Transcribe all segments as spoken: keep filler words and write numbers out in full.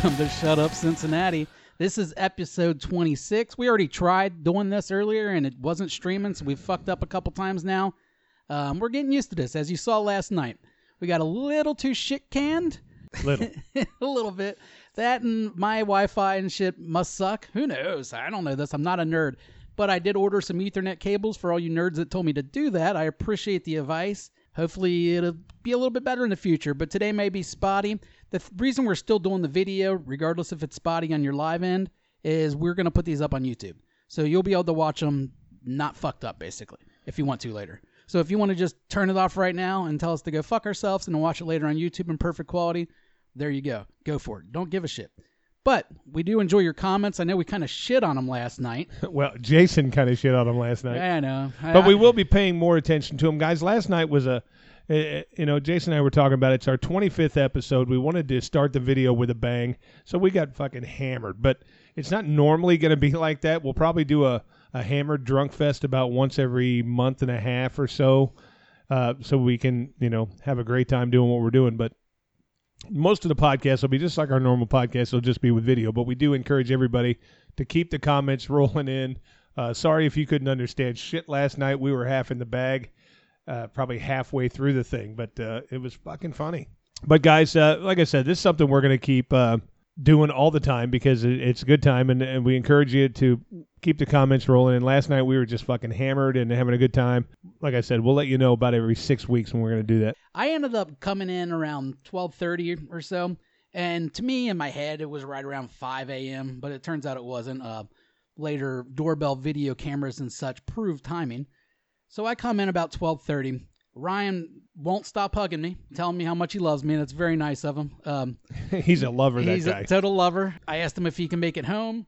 Welcome to Shut Up Cincinnati. This is episode twenty-six. We already tried doing this earlier and it wasn't streaming, so we've fucked up a couple times now. Um, we're getting used to this, as you saw last night. We got a little too shit-canned. Little. a little bit. That and my Wi-Fi and shit must suck. Who knows? I don't know this. I'm not a nerd. But I did order some Ethernet cables for all you nerds that told me to do that. I appreciate the advice. Hopefully it'll be a little bit better in the future, but today may be spotty. The th- reason we're still doing the video, regardless if it's spotty on your live end, is we're going to put these up on YouTube. So you'll be able to watch them not fucked up, basically, if you want to later. So if you want to just turn it off right now and tell us to go fuck ourselves and watch it later on YouTube in perfect quality, there you go. Go for it. Don't give a shit. But we do enjoy your comments. I know we kind of shit on them last night. Well, Jason kind of shit on them last night. I know. But I, we will be paying more attention to them. Guys, last night was a, uh, you know, Jason and I were talking about it. It's our twenty-fifth episode. We wanted to start the video with a bang, so we got fucking hammered. But it's not normally going to be like that. We'll probably do a, a hammered drunk fest about once every month and a half or so, uh, so we can, you know, have a great time doing what we're doing. But most of the podcast will be just like our normal podcast. It'll just be with video. But we do encourage everybody to keep the comments rolling in. Uh, sorry if you couldn't understand shit last night. We were half in the bag, uh, probably halfway through the thing. But uh, it was fucking funny. But, guys, uh, like I said, this is something we're going to keep uh, doing all the time because it, it's a good time. And, and we encourage you to keep the comments rolling. And last night we were just fucking hammered and having a good time. Like I said, we'll let you know about every six weeks when we're going to do that. I ended up coming in around twelve thirty or so, and to me, in my head, it was right around five a.m., but it turns out it wasn't. Uh, later, doorbell video cameras and such proved timing. So I come in about twelve thirty. Ryan won't stop hugging me, telling me how much he loves me, and it's very nice of him. Um, he's a lover, that he's guy. He's a total lover. I asked him if he can make it home.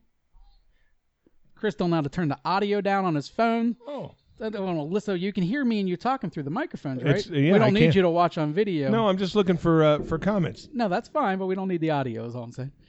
Chris don't know how to turn the audio down on his phone. Oh. I don't want to listen. You can hear me and you're talking through the microphones, right? Yeah, we don't I need can. you to watch on video. No, I'm just looking for uh, for comments. No, that's fine, but we don't need the audio, is all I'm saying.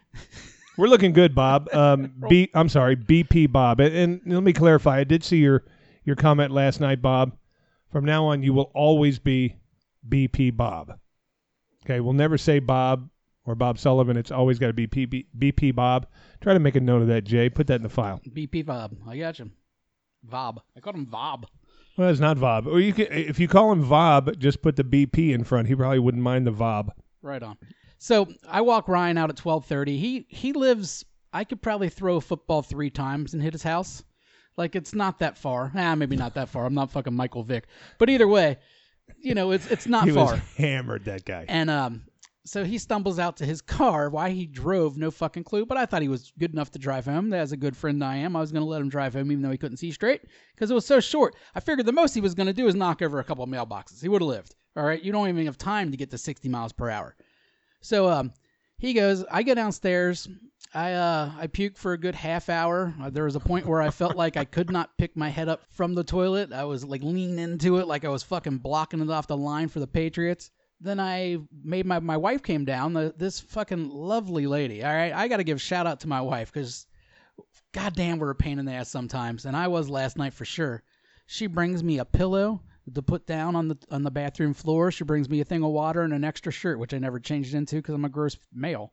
We're looking good, Bob. Um, B, I'm sorry, B P Bob. And, and let me clarify. I did see your, your comment last night, Bob. From now on, you will always be B P Bob. Okay, we'll never say Bob or Bob Sullivan. It's always got to be P P, B P Bob. Try to make a note of that, Jay. Put that in the file. B P Bob. I got you. Vob. I called him Vob. Well, it's not Vob. Or you can, if you call him Vob, just put the B P in front. He probably wouldn't mind the Vob. Right on. So I walk Ryan out at twelve thirty. He he lives, I could probably throw a football three times and hit his house. Like, it's not that far. Ah, maybe not that far. I'm not fucking Michael Vick. But either way, you know, it's it's not he far. He was hammered, that guy. And um, so he stumbles out to his car. Why he drove, no fucking clue. But I thought he was good enough to drive home. As a good friend I am, I was going to let him drive home even though he couldn't see straight because it was so short. I figured the most he was going to do is knock over a couple of mailboxes. He would have lived. All right? You don't even have time to get to sixty miles per hour. So um, he goes, I go downstairs. I uh, I puked for a good half hour. Uh, there was a point where I felt like I could not pick my head up from the toilet. I was like leaning into it like I was fucking blocking it off the line for the Patriots. Then I made my, my wife came down, the, this fucking lovely lady. All right, I got to give shout out to my wife because goddamn we're a pain in the ass sometimes. And I was last night for sure. She brings me a pillow to put down on the on the bathroom floor. She brings me a thing of water and an extra shirt, which I never changed into because I'm a gross male.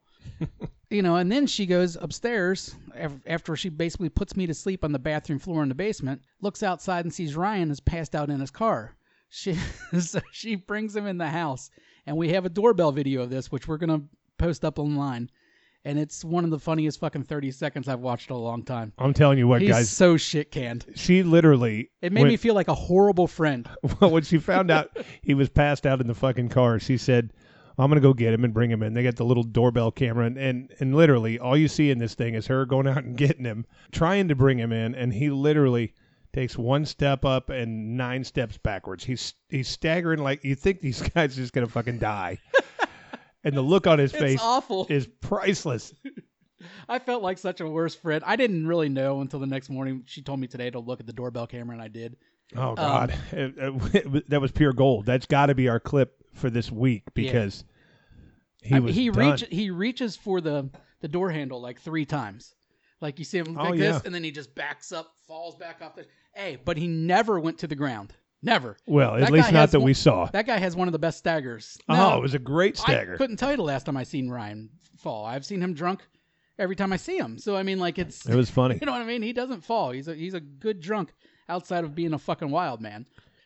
You know, and then she goes upstairs after she basically puts me to sleep on the bathroom floor in the basement, looks outside and sees Ryan has passed out in his car. She so she brings him in the house, and we have a doorbell video of this, which we're going to post up online. And it's one of the funniest fucking thirty seconds I've watched in a long time. I'm telling you what, He's guys. so shit-canned. She literally... It made went, me feel like a horrible friend. Well, when she found out he was passed out in the fucking car, she said, I'm going to go get him and bring him in. They got the little doorbell camera, and, and, and literally all you see in this thing is her going out and getting him, trying to bring him in, and he literally takes one step up and nine steps backwards. He's he's staggering like you think these guys are just going to fucking die. And the look on his It's face awful. is priceless. I felt like such a worse friend. I didn't really know until the next morning. She told me today to look at the doorbell camera, and I did. Oh, God. Um, it, it, that was pure gold. That's got to be our clip for this week because yeah. he I, was he done. reach, He reaches for the, the door handle like three times. Like you see him like oh, this, yeah. and then he just backs up, falls back off the... Hey, but he never went to the ground. Never. Well, at That least guy not has that one- we saw. That guy has one of the best staggers. Oh, Now, it was a great stagger. I couldn't tell you the last time I seen Ryan fall. I've seen him drunk every time I see him. So I mean, like it's It was funny. you know what I mean? He doesn't fall. He's a he's a good drunk outside of being a fucking wild man.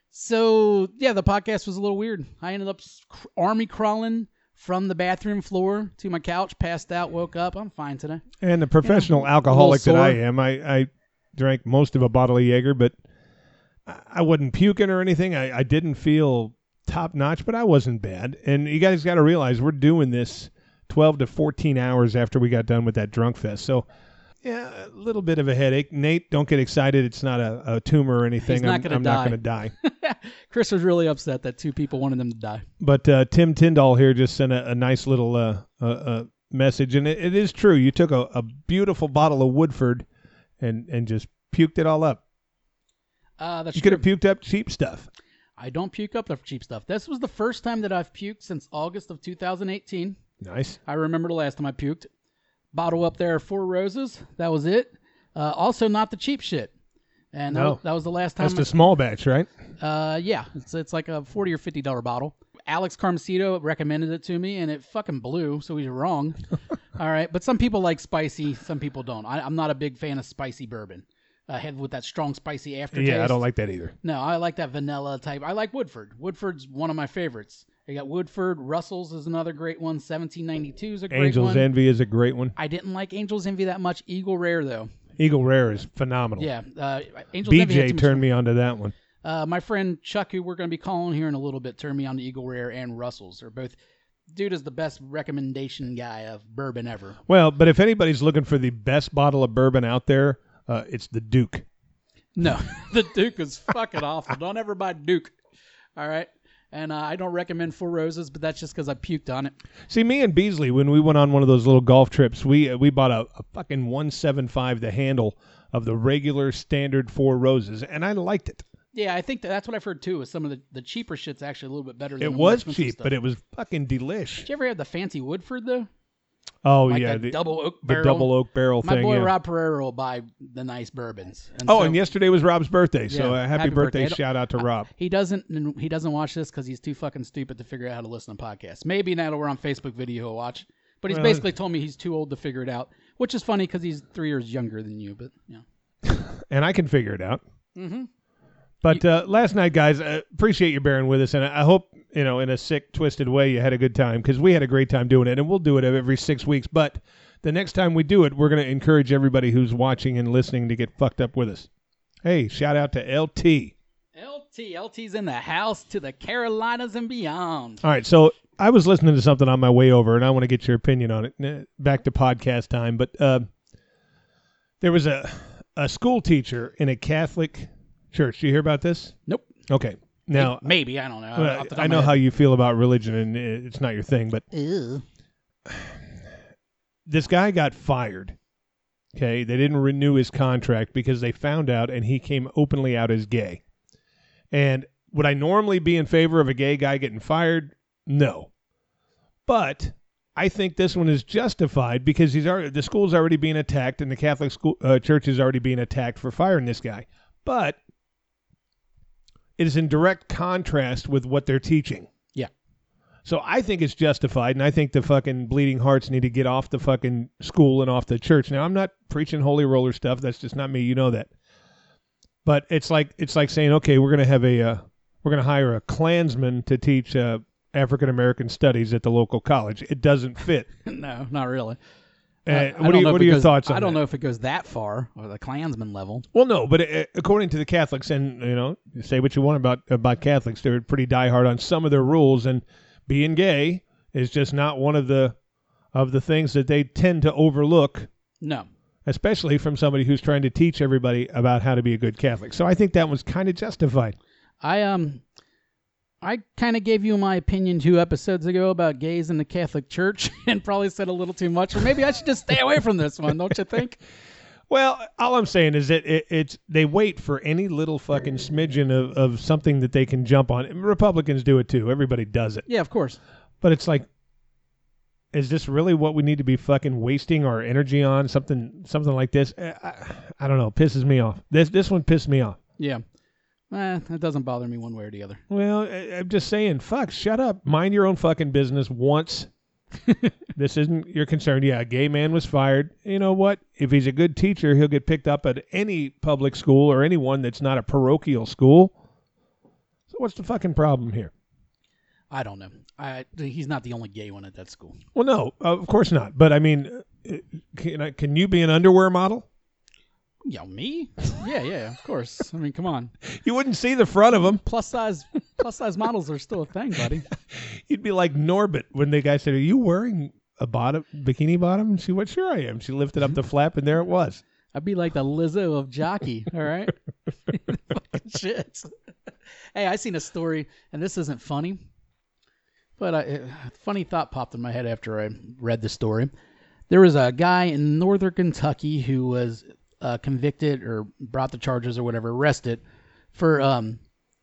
So yeah, the podcast was a little weird. I ended up cr- army crawling from the bathroom floor to my couch, passed out, woke up. I'm fine today. And the professional Yeah, alcoholic a little that I sore. am, I, I drank most of a bottle of Jaeger, but I- I wasn't puking or anything. I, I didn't feel top notch, but I wasn't bad. And you guys got to realize we're doing this twelve to fourteen hours after we got done with that drunk fest. So, yeah, a little bit of a headache. Nate, don't get excited. It's not a, a tumor or anything. He's not I'm, gonna I'm not die. going to die. Chris was really upset that two people wanted him to die. But uh, Tim Tyndall here just sent a, a nice little uh, uh, uh, message, and it, it is true. You took a, a beautiful bottle of Woodford and, and just puked it all up. Uh, that's You could true. have puked up cheap stuff. I don't puke up the cheap stuff. This was the first time that I've puked since August of two thousand eighteen. Nice. I remember the last time I puked. Bottle up there, Four Roses. That was it. Uh, also, not the cheap shit. And that, No. was, that was the last time. That's I- the small batch, right? Uh, yeah, it's it's like a forty or fifty dollar bottle. Alex Carmesito recommended it to me, and it fucking blew. So he's wrong. All right, but some people like spicy, some people don't. I, I'm not a big fan of spicy bourbon. Uh, head with that strong spicy aftertaste. Yeah, I don't like that either. No, I like that vanilla type. I like Woodford. Woodford's one of my favorites. You got Woodford. Russell's is another great one. seventeen ninety-two is a great Angel's one. Envy is a great one. I didn't like Angel's Envy that much. Eagle Rare though. Eagle Rare is phenomenal. Yeah, uh, Angel's Envy had B J too much- turned me onto that one. Uh, my friend Chuck, who we're going to be calling here in a little bit, turned me on to Eagle Rare and Russell's. They're both. Dude is the best recommendation guy of bourbon ever. Well, but if anybody's looking for the best bottle of bourbon out there, uh, it's the Duke. No, the Duke is fucking awful. Don't ever buy Duke. All right. And uh, I don't recommend Four Roses, but that's just because I puked on it. See, me and Beasley, when we went on one of those little golf trips, we uh, we bought a, a fucking one seventy-five the handle of the regular standard Four Roses, and I liked it. Yeah, I think that that's what I've heard too. Is some of the, the cheaper shit's actually a little bit better. than It the more was expensive cheap, stuff. but it was fucking delish. Did you ever have the fancy Woodford though? Oh Like yeah, that the, double oak the barrel. double oak barrel My thing. boy yeah. Rob Pereira will buy the nice bourbons. And Oh, so and yesterday was Rob's birthday, so Yeah, uh, happy, happy birthday! birthday. Shout out to Rob. he doesn't and he doesn't watch this because he's too fucking stupid to figure out how to listen to podcasts. Maybe now that we're on Facebook video he'll watch. But he's Well, basically told me he's too old to figure it out, which is funny because he's three years younger than you. But yeah. And I can figure it out. Mm-hmm. But uh, last night, guys, uh, appreciate you bearing with us, and I I hope, you know, in a sick, twisted way, you had a good time, because we had a great time doing it, and we'll do it every six weeks. But the next time we do it, we're going to encourage everybody who's watching and listening to get fucked up with us. Hey, shout out to L T. L T, L T's in the house to the Carolinas and beyond. All right, so I was listening to something on my way over, and I want to get your opinion on it. Uh, Back to podcast time, but uh, there was a a school teacher in a Catholic church. Did you hear about this? Nope. Okay. Now, maybe I don't know. well, Off the top I of know my how head. you feel about religion, and uh, it's not your thing, but Ew. this guy got fired. Okay, they didn't renew his contract because they found out, and he came openly out as gay. And would I normally be in favor of a gay guy getting fired? No. But I think this one is justified because he's already, the school's already being attacked, and the Catholic school uh, church is already being attacked for firing this guy. But it is in direct contrast with what they're teaching. Yeah. So I think it's justified, and I think the fucking Bleeding Hearts need to get off the fucking school and off the church. Now, I'm not preaching holy roller stuff. That's just not me. You know that. But it's like it's like saying, okay, we're gonna have a uh, we're gonna hire a Klansman to teach uh, African American studies at the local college. It doesn't fit. No, not really. Uh, I- I what don't are, you, know if what it are your goes- thoughts on I don't that? know if it goes that far, or the Klansman level. Well, no, but uh, according to the Catholics, and you know, say what you want about about Catholics, they're pretty diehard on some of their rules, and being gay is just not one of the of the things that they tend to overlook, No. especially from somebody who's trying to teach everybody about how to be a good Catholic. So I think that was kind of justified. I um I kind of gave you my opinion two episodes ago about gays in the Catholic Church and probably said a little too much. Or maybe I should just stay away from this one, don't you think? Well, all I'm saying is that it, it's they wait for any little fucking smidgen of, of something that they can jump on. And Republicans do it too. Everybody does it. Yeah, of course. But it's like, is this really what we need to be fucking wasting our energy on? Something something like this? I, I, I don't know. Pisses me off. This this one pissed me off. Yeah. Eh, that doesn't bother me one way or the other. Well, I, I'm just saying, fuck, shut up. Mind your own fucking business once. This isn't your concern. Yeah, a gay man was fired. You know what? If he's a good teacher, he'll get picked up at any public school or anyone that's not a parochial school. So what's the fucking problem here? I don't know. I, he's not the only gay one at that school. Well, no, of course not. But I mean, can, I, can you be an underwear model? Yeah, me? Yeah, yeah, of course. I mean, come on. You wouldn't see the front of them. Plus size, plus size models are still a thing, buddy. You'd be like Norbit when the guy said, "Are you wearing a bottom, bikini bottom?" And she went, "Sure I am." She lifted up the flap, and there it was. I'd be like the Lizzo of jockey. All right, fucking shit. Hey, I seen a story, and this isn't funny, but I, a funny thought popped in my head after I read the story. There was a guy in northern Kentucky who was Uh, convicted or brought the charges or whatever, arrested for um,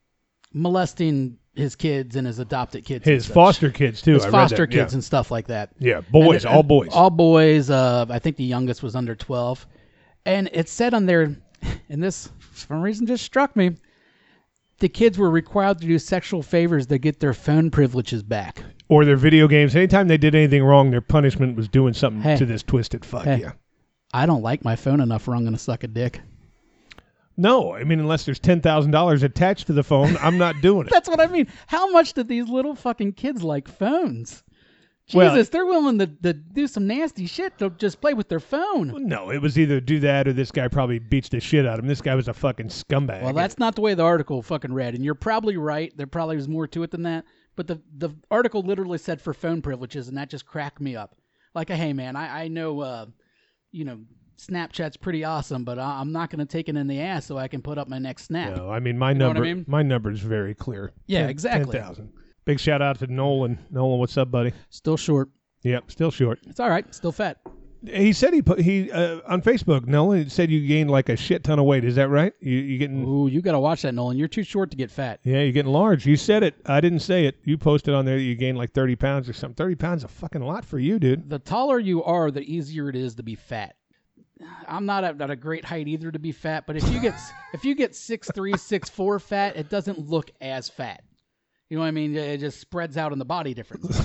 molesting his kids and his adopted kids. His foster kids, too. His I foster read that. kids yeah. and stuff like that. Yeah, boys, And, all and boys. All boys. Uh, I think the youngest was under twelve. And it said on there, and this, for some reason, just struck me, the kids were required to do sexual favors to get their phone privileges back. Or their video games. Anytime they did anything wrong, their punishment was doing something Hey. to this twisted fuck. Hey. Yeah. I don't like my phone enough or I'm going to suck a dick. No, I mean, unless there's ten thousand dollars attached to the phone, I'm not doing it. That's what I mean. How much did these little fucking kids like phones? Jesus, Well, they're willing to, to do some nasty shit to just play with their phone. No, it was either do that or this guy probably beats the shit out of him. This guy was a fucking scumbag. Well, that's not the way the article fucking read, and you're probably right. There probably was more to it than that. But the the article literally said for phone privileges, and that just cracked me up. Like, hey, man, I, I know, uh, you know, Snapchat's pretty awesome, but I, I'm not going to take it in the ass so I can put up my next snap. No, I mean, my You know number what I mean? my number is very clear. Yeah, ten, exactly. ten thousand. Big shout out to Nolan. Nolan, what's up, buddy? Still short. Yep, still short. It's all right. Still fat. He said he put he uh, on Facebook. Nolan said you gained like a shit ton of weight. Is that right? You you getting? Ooh, you got to watch that, Nolan. You're too short to get fat. Yeah, you're getting large. You said it. I didn't say it. You posted on there that you gained like thirty pounds or something. thirty pounds is a fucking lot for you, dude. The taller you are, the easier it is to be fat. I'm not at, at a great height either to be fat, but if you get if you get six three, six four fat, it doesn't look as fat. You know what I mean? It just spreads out in the body difference.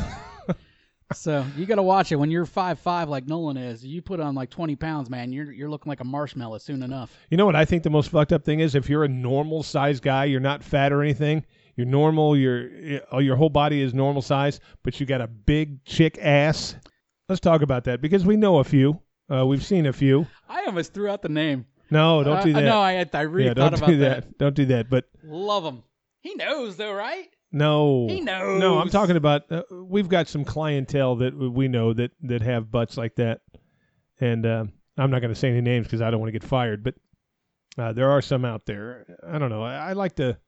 So you got to watch it. When you're five five like Nolan is, you put on like twenty pounds, man, you're you're looking like a marshmallow soon enough. You know what I think the most fucked up thing is? If you're a normal size guy, you're not fat or anything. You're normal. Your your whole body is normal size, but you got a big chick ass. Let's talk about that because we know a few. Uh, we've seen a few. I almost threw out the name. No, don't uh, do that. No, I I really yeah, thought don't about do that. that. Don't do that. But Love him. He knows though, right? no, He knows. No, I'm talking about. Uh, we've got some clientele that we know that that have butts like that, and uh, I'm not going to say any names because I don't want to get fired. But uh, there are some out there. I don't know. I, I like to.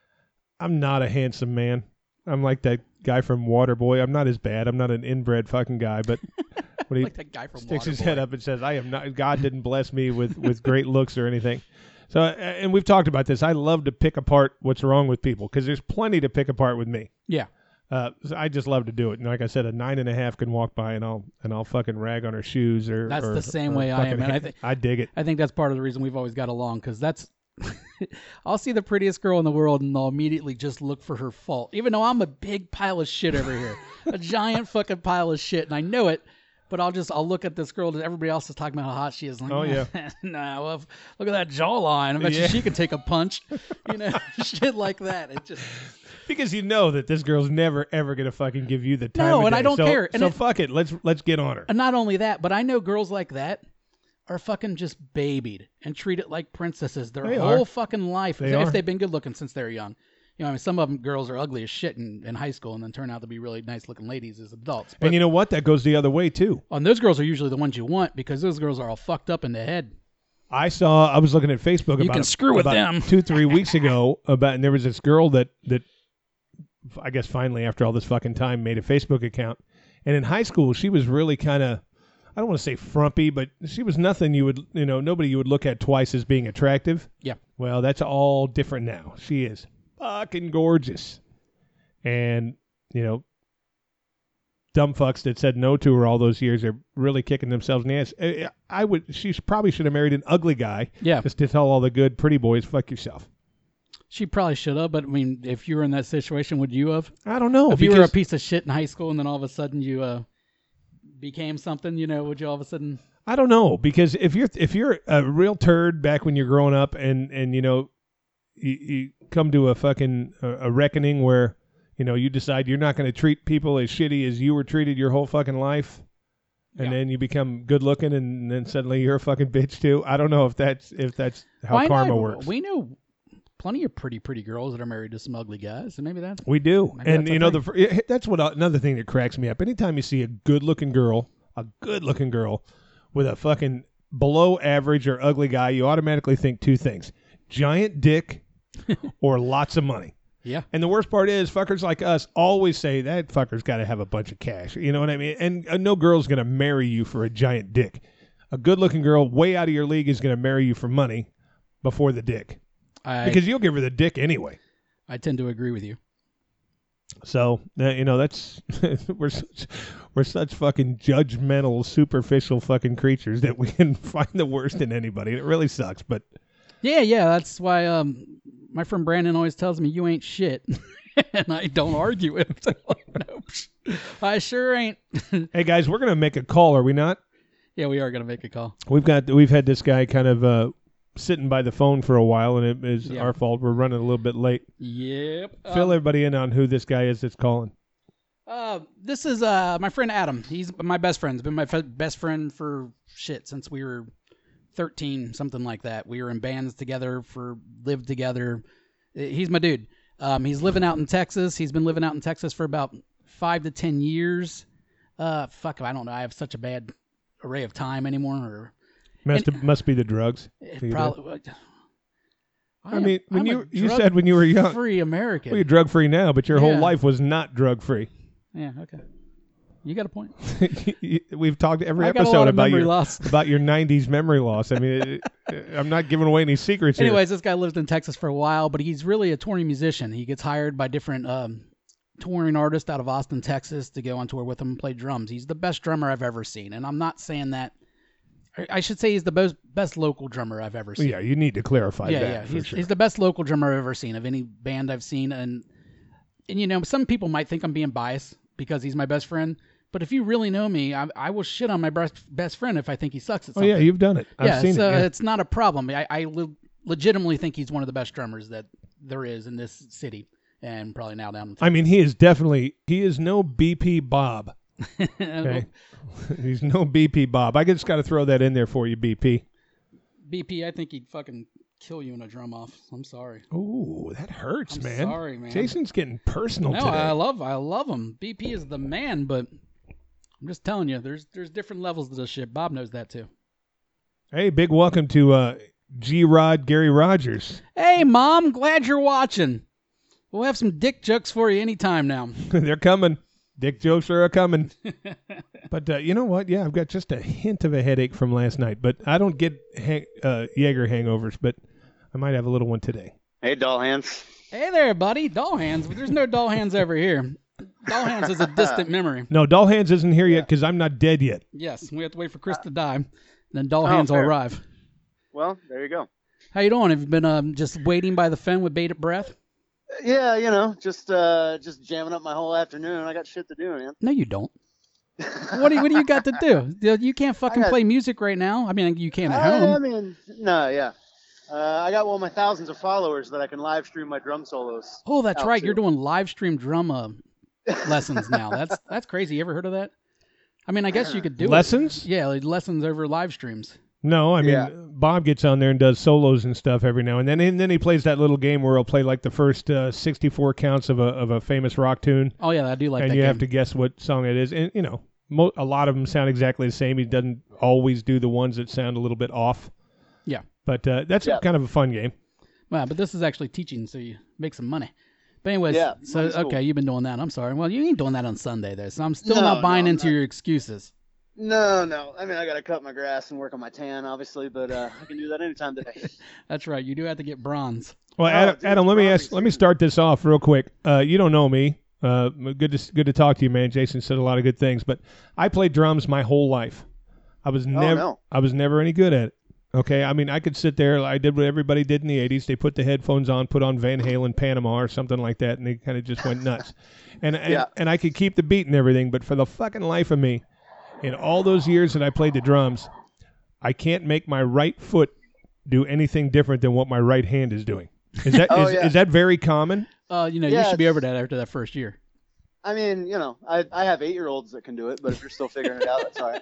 I'm not a handsome man. I'm like that guy from Waterboy. I'm not as bad. I'm not an inbred fucking guy, but when he like that guy from sticks his Waterboy. head up and says, "I am not." God didn't bless me with with great looks or anything. So, uh, and we've talked about this. I love to pick apart what's wrong with people because there's plenty to pick apart with me. Yeah. Uh, so I just love to do it. And like I said, a nine and a half can walk by and I'll and I'll fucking rag on her shoes or. That's or- the same or way I am, fucking and I ha- think- I dig it. I think that's part of the reason we've always got along, because that's I'll see the prettiest girl in the world and I'll immediately just look for her fault, even though I'm a big pile of shit over here, a giant fucking pile of shit, and I know it. But I'll just I'll look at this girl that everybody else is talking about how hot she is. Like, Oh, yeah. nah, well, if- look at that jawline. I bet Yeah. you she could take a punch, you know, shit like that. It just Because you know that this girl's never ever gonna fucking give you the time. No, of and I day. don't So- care. And so it- fuck it. Let's let's get on her. And not only that, but I know girls like that are fucking just babied and treated like princesses their They whole are. fucking life. They if are. they've been good looking since they're young. You know, I mean, some of them girls are ugly as shit in, in high school and then turn out to be really nice looking ladies as adults. But And you know what? That goes the other way too. and those girls are usually the ones you want because those girls are all fucked up in the head. I saw. I was looking at Facebook. You about can screw with about them. two, three weeks ago. About and there was this girl that that I guess finally after all this fucking time made a Facebook account. And in high school, she was really kind of I don't want to say frumpy, but she was nothing you would you know nobody you would look at twice as being attractive. Yeah. Well, that's all different now. She is fucking gorgeous, and you know. Dumb fucks that said no to her all those years are really kicking themselves in the ass. I- I would. She probably should have married an ugly guy. Yeah. Just to tell all the good pretty boys, fuck yourself. She probably should have, but I mean, if you were in that situation, would you have? I don't know. If you were a because piece of shit in high school and then all of a sudden you uh, became something, you know, would you all of a sudden? I don't know because if you're if you're a real turd back when you're growing up and and you know you, you come to a fucking a, a reckoning where you know you decide you're not going to treat people as shitty as you were treated your whole fucking life. And Yeah. then you become good looking, and then suddenly you're a fucking bitch too. I don't know if that's if that's how Why karma not? works. We know plenty of pretty, pretty girls that are married to some ugly guys, so maybe that's We do, Maybe and that's a you know thing. the fir- that's what another thing that cracks me up. Anytime you see a good looking girl, a good looking girl with a fucking below average or ugly guy, you automatically think two things: giant dick or lots of money. yeah. And the worst part is, fuckers like us always say that fucker's got to have a bunch of cash. You know what I mean? And uh, no girl's going to marry you for a giant dick. A good-looking girl way out of your league is going to marry you for money before the dick. I Because you'll give her the dick anyway. I tend to agree with you. So, uh, you know, that's we're such, we're such fucking judgmental, superficial fucking creatures that we can find the worst in anybody. It really sucks, but Yeah, yeah. That's why um, my friend Brandon always tells me you ain't shit, and I don't argue with him. Nope, I sure ain't. hey guys, we're going to make a call, are we not? Yeah, we are gonna make a call. We've got we've had this guy kind of uh, sitting by the phone for a while, and it is Yeah. our fault. We're running a little bit late. Yep. Fill Um, everybody in on who this guy is that's calling. Uh, this is uh my friend Adam. He's my best friend. He's been my f- best friend for shit since we were thirteen, something like that. We were in bands together, for lived together. Uh, He's my dude. Um, he's living out in Texas. He's been living out in Texas for about five to ten years. Uh, fuck, I don't know. I have such a bad array of time anymore. Or Must must be the drugs. it Either. probably. I mean, when I'm a you you said when you were young, free American. well, you're drug free now, but your whole Yeah. life was not drug free. Yeah. Okay. You got a point. We've talked every I got a episode lot of about memory your loss. about your nineties memory loss. I mean, it, it, I'm not giving away any secrets here. Anyways, this guy lived in Texas for a while, but he's really a touring musician. He gets hired by different um, touring artists out of Austin, Texas, to go on tour with him and play drums. He's the best drummer I've ever seen, and I'm not saying that. I- I should say he's the best best local drummer I've ever seen. Yeah, you need to clarify yeah, that. yeah. for He's, sure. he's the best local drummer I've ever seen of any band I've seen, and and you know some people might think I'm being biased because he's my best friend. But if you really know me, I, I will shit on my best best friend if I think he sucks at oh something. yeah, you've done it. I've yeah, seen so it. Yeah. it's not a problem. I, I le- legitimately think he's one of the best drummers that there is in this city, and probably now down. I mean, he is definitely he is no B P Bob. Okay, he's no B P Bob. I just got to throw that in there for you, B P. B P, I think he'd fucking kill you in a drum off. I'm sorry. Ooh, that hurts, I'm man. sorry, man. Jason's getting personal No, today. I love, I love him. B P is the man, but I'm just telling you, there's there's different levels to this shit. Bob knows that too. Hey, big welcome to uh, G Rod Gary Rogers. Hey, Mom, glad you're watching. We'll have some dick jokes for you anytime now. They're coming. Dick jokes are coming. But uh, you know what? Yeah, I've got just a hint of a headache from last night. But I don't get hang- uh, Jaeger hangovers, but I might have a little one today. Hey, doll hands. Hey there, buddy. Doll hands. There's no doll hands over here. Doll hands is a distant memory. No, Doll Hands isn't here yet because I'm not dead yet. Yes, we have to wait for Chris to die, and then doll Oh, hands will fair. arrive. Well, there you go. How you doing? Have you been um, just waiting by the fen with bated breath? Yeah, you know, just uh, just jamming up my whole afternoon. I got shit to do, man. No, you don't. What do you, what do you got to do? You can't fucking got- play music right now. I mean, you can at I, I home. mean, no, yeah. Uh, I got one of my thousands of followers that I can live stream my drum solos. Oh, that's out right. to. You're doing live stream drum uh, lessons now. That's that's crazy. You ever heard of that? I mean, I guess you could do Lessons? it. Yeah, like lessons over live streams. No, I mean Yeah. Bob gets on there and does solos and stuff every now and then, and then he plays that little game where he'll play like the first uh, sixty-four counts of a of a famous rock tune, Oh yeah, I do like and that you game. have to guess what song it is. And you know, mo- a lot of them sound exactly the same. He doesn't always do the ones that sound a little bit off. Yeah. But uh, that's Yeah. kind of a fun game. Well, but this is actually teaching, so you make some money. But anyways, Yeah, so money's cool. okay, you've been doing that. I'm sorry. Well, you ain't doing that on Sunday, though, so I'm still No, not buying no, I'm into not. your excuses. No, no. I mean, I got to cut my grass and work on my tan, obviously, but uh, I can do that anytime today. That's right. You do have to get bronze. Well, Oh, Adam, dude, Adam, let me Robbie's ask. Let me huge. start this off real quick. Uh, you don't know me. Uh, good to good to talk to you, man. Jason said a lot of good things, but I played drums my whole life. I was never no. I was never any good at it. Okay, I mean, I could sit there. I did what everybody did in the eighties. They put the headphones on, put on Van Halen Panama or something like that, and they kind of just went nuts. And and, Yeah. and I could keep the beat and everything, but for the fucking life of me, in all those years that I played the drums, I can't make my right foot do anything different than what my right hand is doing. Is that Oh, is, yeah. is that very common? Uh, you know, Yeah, you should be it's- over that after that first year. I mean, you know, I I have eight year olds that can do it, but if you're still figuring it out, that's all right.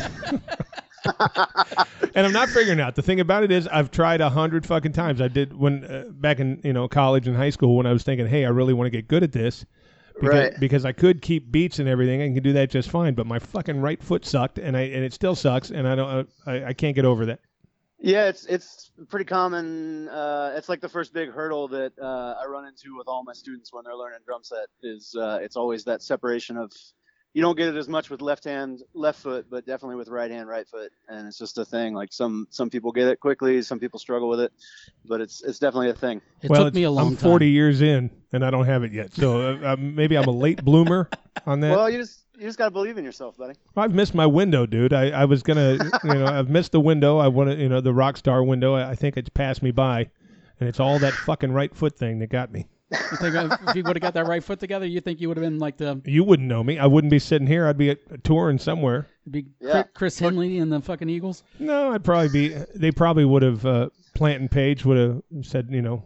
And I'm not figuring it out. The thing about it is, I've tried a hundred fucking times. I did when uh, back in you know college and high school when I was thinking, hey, I really want to get good at this, because, Right. because I could keep beats and everything. I can do that just fine. But my fucking right foot sucked, and I and it still sucks, and I don't I, I can't get over that. Yeah, it's it's pretty common. Uh, it's like the first big hurdle that uh, I run into with all my students when they're learning drum set is uh, it's always that separation of you don't get it as much with left hand, left foot, but definitely with right hand, right foot, and it's just a thing. Like some some people get it quickly, some people struggle with it, but it's it's definitely a thing. It well, took me it's- a long I'm time. forty years in, and I don't have it yet. So uh, uh, maybe I'm a late bloomer on that. Well, you just you just gotta believe in yourself, buddy. I've missed my window, dude. I, I was gonna, you know, I've missed the window. I want to, you know, the rock star window. I, I think it's passed me by, and it's all that fucking right foot thing that got me. You think if you would have got that right foot together, you think you would have been like the You wouldn't know me. I wouldn't be sitting here. I'd be at, touring somewhere. big Yeah. Chris Henley and the fucking Eagles? No, I'd probably be. They probably would have. Uh, Plant and Page would have said, you know,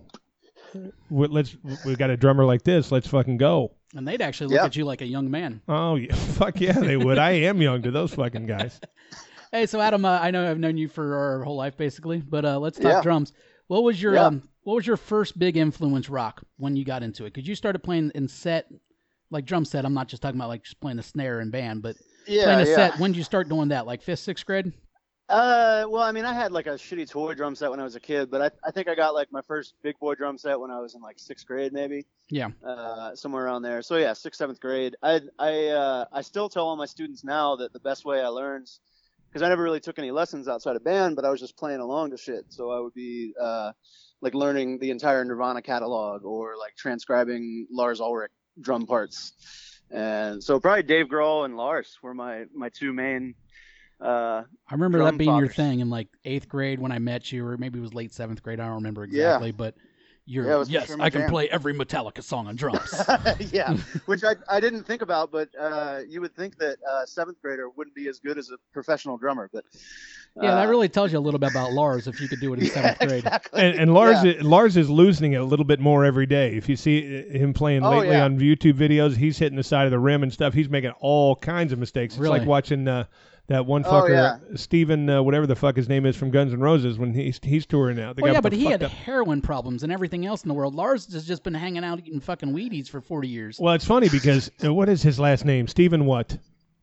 "We- let's. We got a drummer like this. Let's fucking go. And they'd actually look Yeah. at you like a young man. Oh, yeah, fuck yeah, they would. I am young to those fucking guys. Hey, so Adam, uh, I know I've known you for our whole life basically, but uh, let's talk Yeah. drums. What was your Yeah. um, what was your first big influence rock when you got into it? Because you started playing in set, like drum set. I'm not just talking about like just playing the snare and band, but Yeah, playing a yeah. set. When did you start doing that? Like fifth, sixth grade? Uh, well, I mean, I had like a shitty toy drum set when I was a kid, but I, I think I got like my first big boy drum set when I was in like sixth grade, maybe. Yeah. Uh, somewhere around there. So yeah, sixth, seventh grade. I, I, uh, I still tell all my students now that the best way I learned, because I never really took any lessons outside of band, but I was just playing along to shit. So I would be, uh, like learning the entire Nirvana catalog or like transcribing Lars Ulrich drum parts. And so probably Dave Grohl and Lars were my, my two main, uh, I remember Drum that being your fathers. thing in like eighth grade when I met you, or maybe it was late seventh grade. I don't remember exactly, but you're Yeah, it was for yes, sure my I can jam. play every Metallica song on drums. yeah, which I, I didn't think about, but uh, you would think that uh, seventh grader wouldn't be as good as a professional drummer, but Yeah, that uh, really tells you a little bit about Lars if you could do it in yeah, seventh grade. exactly. And, and Lars, Yeah. is, Lars is losing it a little bit more every day. If you see him playing Oh, lately yeah. on YouTube videos, he's hitting the side of the rim and stuff. He's making all kinds of mistakes. It's Really? like watching uh, that one Oh, fucker, yeah. Steven, uh, whatever the fuck his name is from Guns N' Roses, when he's he's touring now. The Well, guy yeah, with but the he had fucked up- heroin problems and everything else in the world. Lars has just been hanging out eating fucking Wheaties for forty years. Well, it's funny because uh, what is his last name? Steven what?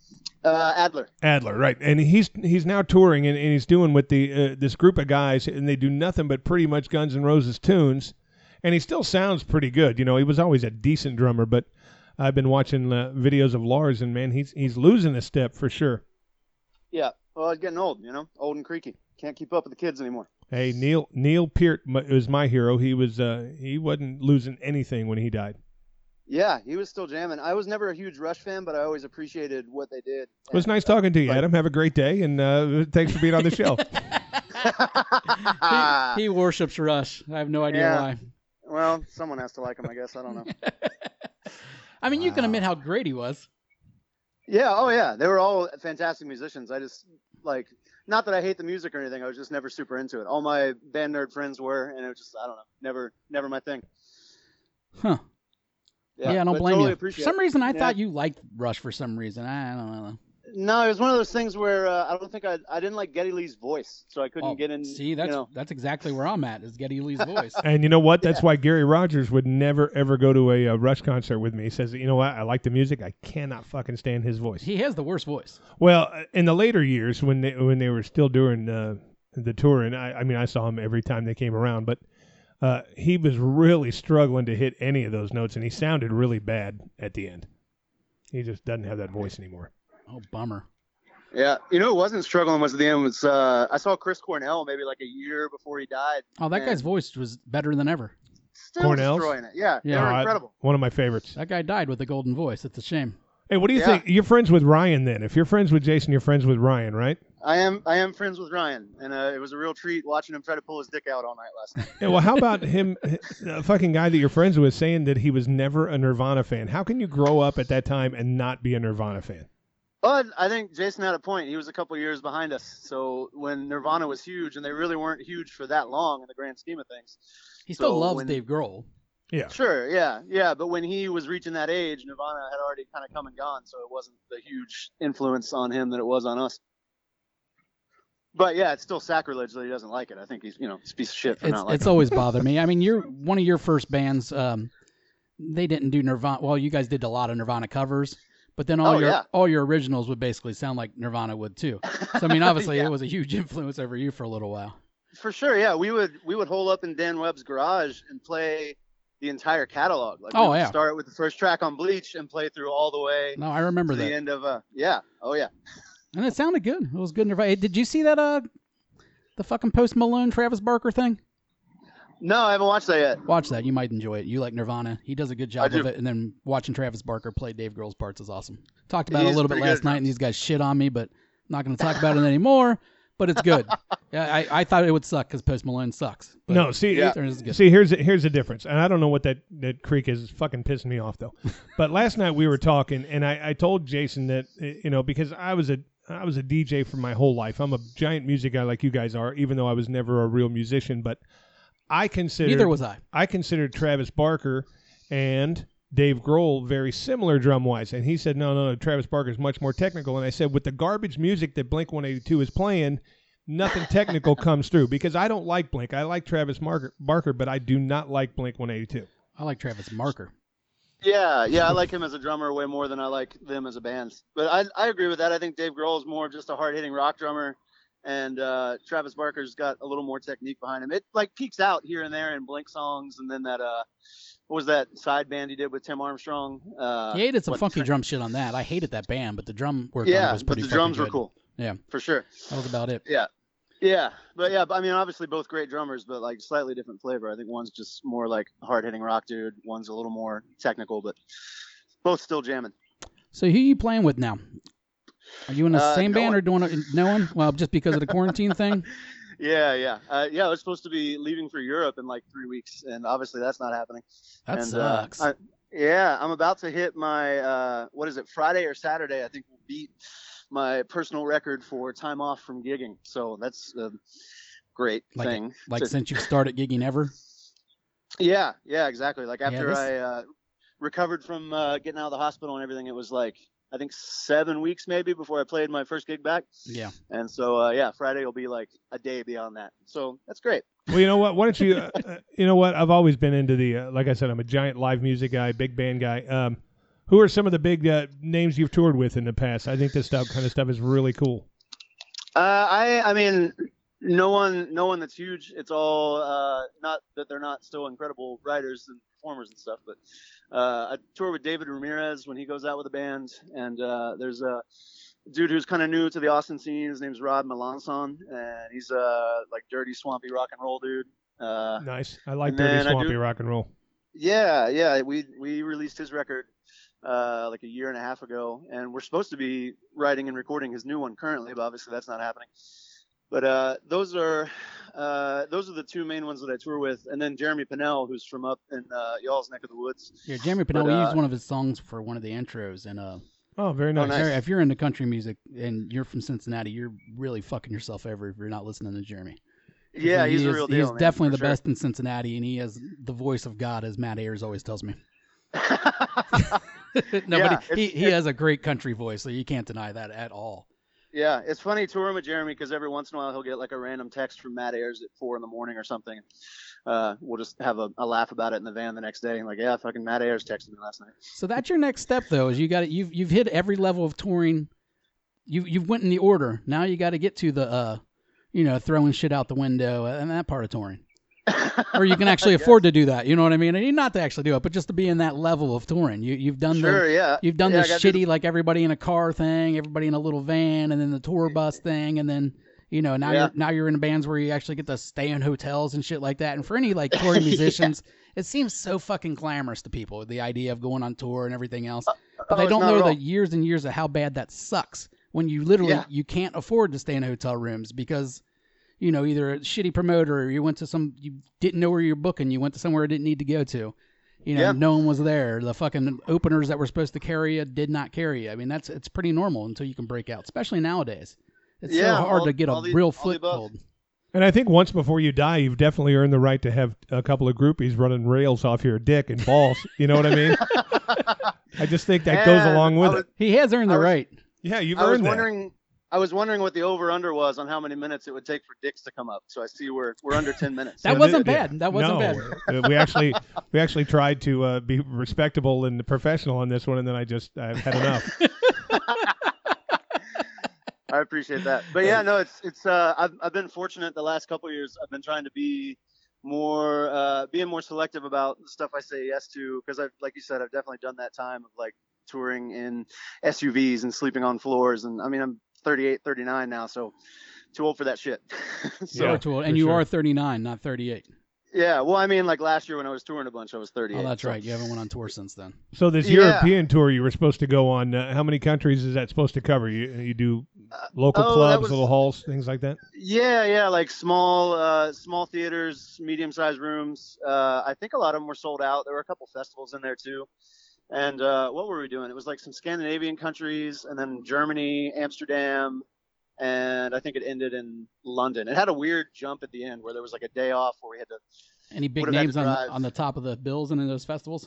uh, Adler. Adler, right? And he's he's now touring and, and he's doing with the uh, this group of guys, and they do nothing but pretty much Guns N' Roses tunes, and he still sounds pretty good. You know, he was always a decent drummer, but I've been watching uh, videos of Lars, and man, he's he's losing a step for sure. Yeah, well, it's getting old, you know, old and creaky. Can't keep up with the kids anymore. Hey, Neil Neil Peart m- was my hero. He was uh, he wasn't losing anything when he died. Yeah, he was still jamming. I was never a huge Rush fan, but I always appreciated what they did. It was nice talking to you, Adam. Have a great day, and uh, thanks for being on the show. He, he worships Rush. I have no idea Yeah. why. Well, someone has to like him, I guess. I don't know. I mean, you can admit how great he was. Yeah, oh yeah, they were all fantastic musicians. I just like, not that I hate the music or anything. I was just never super into it. All my band nerd friends were, and it was just I don't know, never, never my thing. Huh. Yeah, I don't but blame totally you. For appreciate some it. reason, I Yeah. thought you liked Rush for some reason. I don't know. No, it was one of those things where uh, I don't think I I didn't like Geddy Lee's voice, so I couldn't Oh, get in. see, that's you know, that's exactly where I'm at. Is Geddy Lee's voice. And you know what? That's why Gary Rogers would never ever go to a, uh Rush concert with me. He says, you know what? I like the music. I cannot fucking stand his voice. He has the worst voice. Well, uh, in the later years when they when they were still doing uh, the tour, and I, I mean, I saw him every time they came around, but uh, he was really struggling to hit any of those notes, and he sounded really bad at the end. He just doesn't have that voice anymore. Oh, bummer. yeah, you know, who wasn't struggling was at the end was uh, I saw Chris Cornell maybe like a year before he died. Oh, that and guy's voice was better than ever. Still Cornell's? destroying it. Yeah, Yeah. they were Uh, incredible. One of my favorites. That guy died with a golden voice. It's a shame. Hey, what do you Yeah. think? You're friends with Ryan then. If you're friends with Jason, you're friends with Ryan, right? I am I am friends with Ryan, and uh, it was a real treat watching him try to pull his dick out all night last night. Yeah, well, how about him, a fucking guy that you're friends with, saying that he was never a Nirvana fan? How can you grow up at that time and not be a Nirvana fan? But I think Jason had a point. He was a couple years behind us. So when Nirvana was huge, and they really weren't huge for that long in the grand scheme of things. He still So loves when- Dave Grohl. Yeah. Sure, yeah, yeah. But when he was reaching that age, Nirvana had already kind of come and gone, so it wasn't the huge influence on him that it was on us. But yeah, it's still sacrilege that he doesn't like it. I think he's, you know, he's a piece of shit for It's not liking it's always bothered me. I mean, you're one of your first bands. Um, they didn't do Nirvana. Well, you guys did a lot of Nirvana covers, but then all Oh, your yeah. all your originals would basically sound like Nirvana would too. So I mean, obviously, Yeah. it was a huge influence over you for a little while. it. For sure, yeah. We would we would hole up in Dan Webb's garage and play the entire catalog. Like, Oh, we would yeah. Start with the first track on Bleach and play through all the way No, I remember to the that, end of uh yeah. Oh yeah. and it sounded good. It was good Nirvana. Hey, did you see that? Uh, the fucking Post Malone Travis Barker thing. No, I haven't watched that yet. Watch that. You might enjoy it. You like Nirvana. He does a good job I of do. it. And then watching Travis Barker play Dave Grohl's parts is awesome. Talked about it a He's little bit pretty last good. night, and these guys shit on me, but I'm not going to talk about it anymore. But it's good. Yeah, I, I thought it would suck because Post Malone sucks. But No, see, Yeah. it turns out good. see, here's here's the difference, and I don't know what that, that creek is. It's fucking pissing me off though. But last night we were talking, and I, I told Jason that eh, you know because I was a I was a D J for my whole life. I'm a giant music guy like you guys are, even though I was never a real musician. But I consider Neither was I. I considered Travis Barker and Dave Grohl very similar drum wise, and he said no, no, no. Travis Barker is much more technical, and I said with the garbage music that Blink one eighty-two is playing, nothing technical comes through because I don't like Blink. I like Travis Marker, Barker, but I do not like Blink one eighty-two. I like Travis Marker. Yeah, yeah, I like him as a drummer way more than I like them as a band. But I I agree with that. I think Dave Grohl is more just a hard hitting rock drummer, and uh, Travis Barker's got a little more technique behind him. It like peaks out here and there in Blink songs, and then that uh, what was that side band he did with Tim Armstrong? Uh, He hated some what- funky drum shit on that. I hated that band, but the drum work on it Yeah, was but pretty the fucking drums were good. cool. Yeah. For sure. That was about it. Yeah. Yeah, but yeah, but I mean, obviously both great drummers, but like slightly different flavor. I think one's just more like hard hitting rock dude. One's a little more technical, but both still jamming. So who you playing with now? Are you in the Uh, same no band one. or doing it? No one? Well, just because of the quarantine thing? Yeah, yeah, uh, yeah. I was supposed to be leaving for Europe in like three weeks, and obviously that's not happening. That and, sucks. Uh, I, yeah, I'm about to hit my uh, what is it? Friday or Saturday? I think will beat my personal record for time off from gigging. So that's a great Like- thing. like to- since you've started gigging ever? Yeah, yeah, exactly. Like after this- I uh, recovered from uh, getting out of the hospital and everything, it was like I think seven weeks maybe before I played my first gig back. Yeah. And so uh, yeah, Friday will be like a day beyond that. So that's great. Well, you know what? Why don't you? Uh, uh, you know what? I've always been into the. Uh, like I said, I'm a giant live music guy, big band guy. Um, who are some of the big uh, names you've toured with in the past? I think this stuff kind of stuff is really cool. Uh, I I mean, no one no one that's huge. It's all uh, not that they're not still incredible writers and performers and stuff, but uh, I tour with David Ramirez when he goes out with a band, and uh, there's a dude who's kind of new to the Austin scene. His name's Rod Melanson, and he's a like dirty, swampy rock and roll dude. Uh, Nice. I like and dirty, then I swampy do- rock and roll. yeah, yeah, we we released his record uh, like a year and a half ago, and we're supposed to be writing and recording his new one currently, but obviously that's not happening. But uh, those are uh, those are the two main ones that I tour with, and then Jeremy Pinnell, who's from up in uh, y'all's neck of the woods. Yeah, Jeremy Pinnell, But, we uh, used one of his songs for one of the intros, and uh, Oh, very nice. nice. Jerry, if you're into country music and you're from Cincinnati, you're really fucking yourself over if you're not listening to Jeremy. Yeah, He he's is, a real deal. He's man, definitely for the sure. best in Cincinnati, and he has the voice of God, as Matt Ayers always tells me. no, Yeah, but he, it's- he has a great country voice, so you can't deny that at all. Yeah, it's funny touring with Jeremy because every once in a while he'll get like a random text from Matt Ayers at four in the morning or something. Uh, we'll just have a, a laugh about it in the van the next day, and like, yeah, fucking Matt Ayers texted me last night. So that's your next step, though, is you got you've you've hit every level of touring. You you've went in the order. Now you got to get to the, uh, you know, throwing shit out the window and that part of touring. Or you can actually afford to do that. You know what I mean? And not to actually do it, but just to be in that level of touring. You you've done Sure, the yeah. you've done yeah, the I gotta do shitty like everybody in a car thing, everybody in a little van, and then the tour bus thing, and then you know now Yeah. you're now you're in bands where you actually get to stay in hotels and shit like that. And for any like touring musicians, it seems so fucking glamorous to people, the idea of going on tour and everything else. But But Oh, they it's don't not know at the all. years and years of how bad that sucks when you literally Yeah. you can't afford to stay in hotel rooms because you know either a shitty promoter or you went to some you didn't know where you're booking, you went to somewhere you didn't need to go to. You know, Yeah. no one was there. The fucking openers that were supposed to carry you did not carry you. I mean, that's it's pretty normal until you can break out, especially nowadays. It's Yeah, so hard all- to get a all the- real all the above. foothold. And I think once before you die, you've definitely earned the right to have a couple of groupies running rails off your dick and balls. You know what I mean? I just think that goes And along with I was, it. He has earned I the was- right. Yeah, you've I was earned that. wondering. I was wondering what the over/under was on how many minutes it would take for dicks to come up. So I see we're we're under ten minutes. That Yeah, wasn't th- bad. That wasn't no, bad. uh, we actually we actually tried to uh, be respectable and professional on this one, and then I just I had enough. I appreciate that. But yeah, no, it's it's. Uh, I've I've been fortunate the last couple of years. I've been trying to be more, uh, being more selective about the stuff I say yes to, because I've, like you said, I've definitely done that time of like touring in S U Vs and sleeping on floors. And I mean, I'm thirty-eight, thirty-nine now, so too old for that shit. so Yeah, You're too old. for And you sure. are thirty-nine, not thirty-eight. yeah, well, I mean, like last year when I was touring a bunch, I was thirty-eight. Oh, that's so- right. You haven't went on tour since then. So this Yeah. European tour you were supposed to go on, uh, how many countries is that supposed to cover? You you do local oh, that clubs, was- little halls, things like that? Yeah, yeah, like small, uh, small theaters, medium-sized rooms. Uh, I think a lot of them were sold out. There were a couple festivals in there too. And uh, what were we doing? It was like some Scandinavian countries, and then Germany, Amsterdam, and I think it ended in London. It had a weird jump at the end where there was like a day off where we had to. Any big Would've had names to on the, drive. on the top of the bills and in those festivals?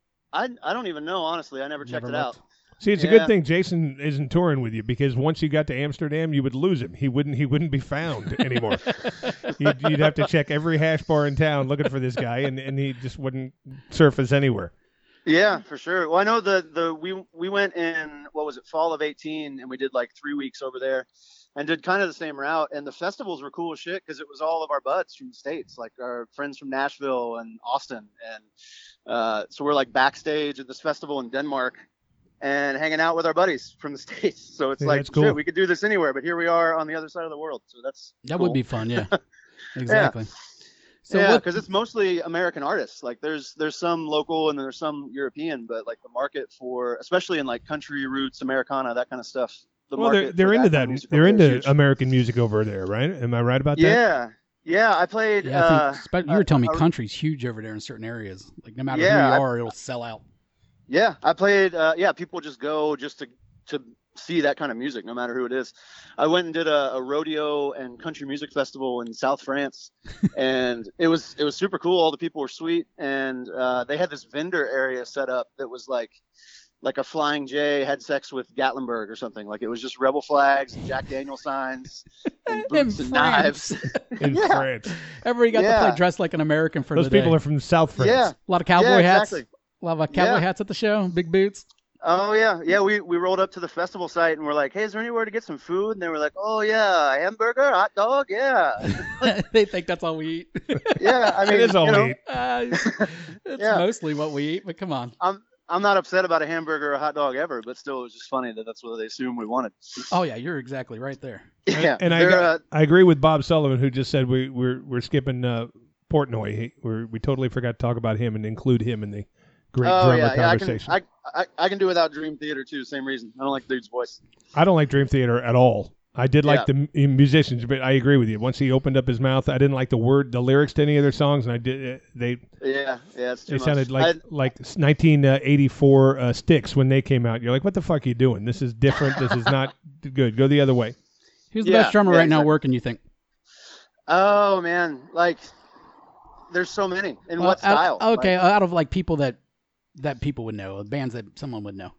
I I don't even know, honestly. I never checked Never it looked. out. See, it's a Yeah. good thing Jason isn't touring with you, because once you got to Amsterdam, you would lose him. He wouldn't. He wouldn't be found anymore. you'd, you'd have to check every hash bar in town looking for this guy, and, and he just wouldn't surface anywhere. Yeah, for sure. Well, I know the the we we went in what was it, fall of eighteen, and we did like three weeks over there, and did kind of the same route. And the festivals were cool as shit because it was all of our buds from the States, like our friends from Nashville and Austin, and uh, so we're like backstage at this festival in Denmark, and hanging out with our buddies from the States. So it's Yeah, like that's cool. shit, we could do this anywhere, but here we are on the other side of the world. So that's That cool. would be fun, yeah. Exactly. So yeah, what? because it's mostly American artists. Like there's there's some local and there's some European, but like the market for, especially in like country roots, Americana, that kind of stuff. The Well, they're market they're for into kind that. of music They're over there is into huge. American music over there, right? Am I right about that? Yeah, yeah. I played. Yeah, I uh, think, spe- you were telling me uh, country's huge over there in certain areas. Like no matter Yeah, who I- you are, it'll sell out. Yeah, I played. Uh, yeah, people just go just to to see that kind of music, no matter who it is. I went and did a, a rodeo and country music festival in South France, and it was it was super cool. All the people were sweet, and uh, they had this vendor area set up that was like like a Flying J had sex with Gatlinburg or something. Like it was just rebel flags and Jack Daniel signs and In boots and France. knives. In Yeah. France, Everybody got to Yeah. play dressed like an American for those the day. people are from South France. Yeah. A lot of cowboy yeah, hats. exactly. A lot of uh, cowboy Yeah. hats at the show. Big boots. Oh yeah, yeah. We we rolled up to the festival site and we're like, "Hey, is there anywhere to get some food?" And they were like, "Oh yeah, hamburger, hot dog, yeah, They think that's all we eat. yeah." I mean, It is all you know, we eat. Uh, it's Yeah. mostly what we eat, but come on. I'm I'm not upset about a hamburger or a hot dog ever, but still, it was just funny that that's what they assumed we wanted. Oh yeah, you're exactly right there. Yeah, and I they're, got- uh, I agree with Bob Sullivan, who just said we we're we're skipping uh, Portnoy. He, we're, we totally forgot to talk about him and include him in the great oh drummer yeah, yeah. I can conversation. I, I I can do without Dream Theater too. Same reason. I don't like the dude's voice. I don't like Dream Theater at all. I did like Yeah. the m- musicians, but I agree with you. Once he opened up his mouth, I didn't like the word, the lyrics to any of their songs, and I did. They Yeah, yeah. It's too they much. sounded like I- like nineteen eighty-four uh, Styx when they came out. You're like, what the fuck are you doing? This is different. This is not good. Go the other way. Who's the Yeah, best drummer yeah, right now exactly. working, you think? oh man, like there's so many. In Well, what style? Out, okay, Like, out of like people that that people would know, bands that someone would know.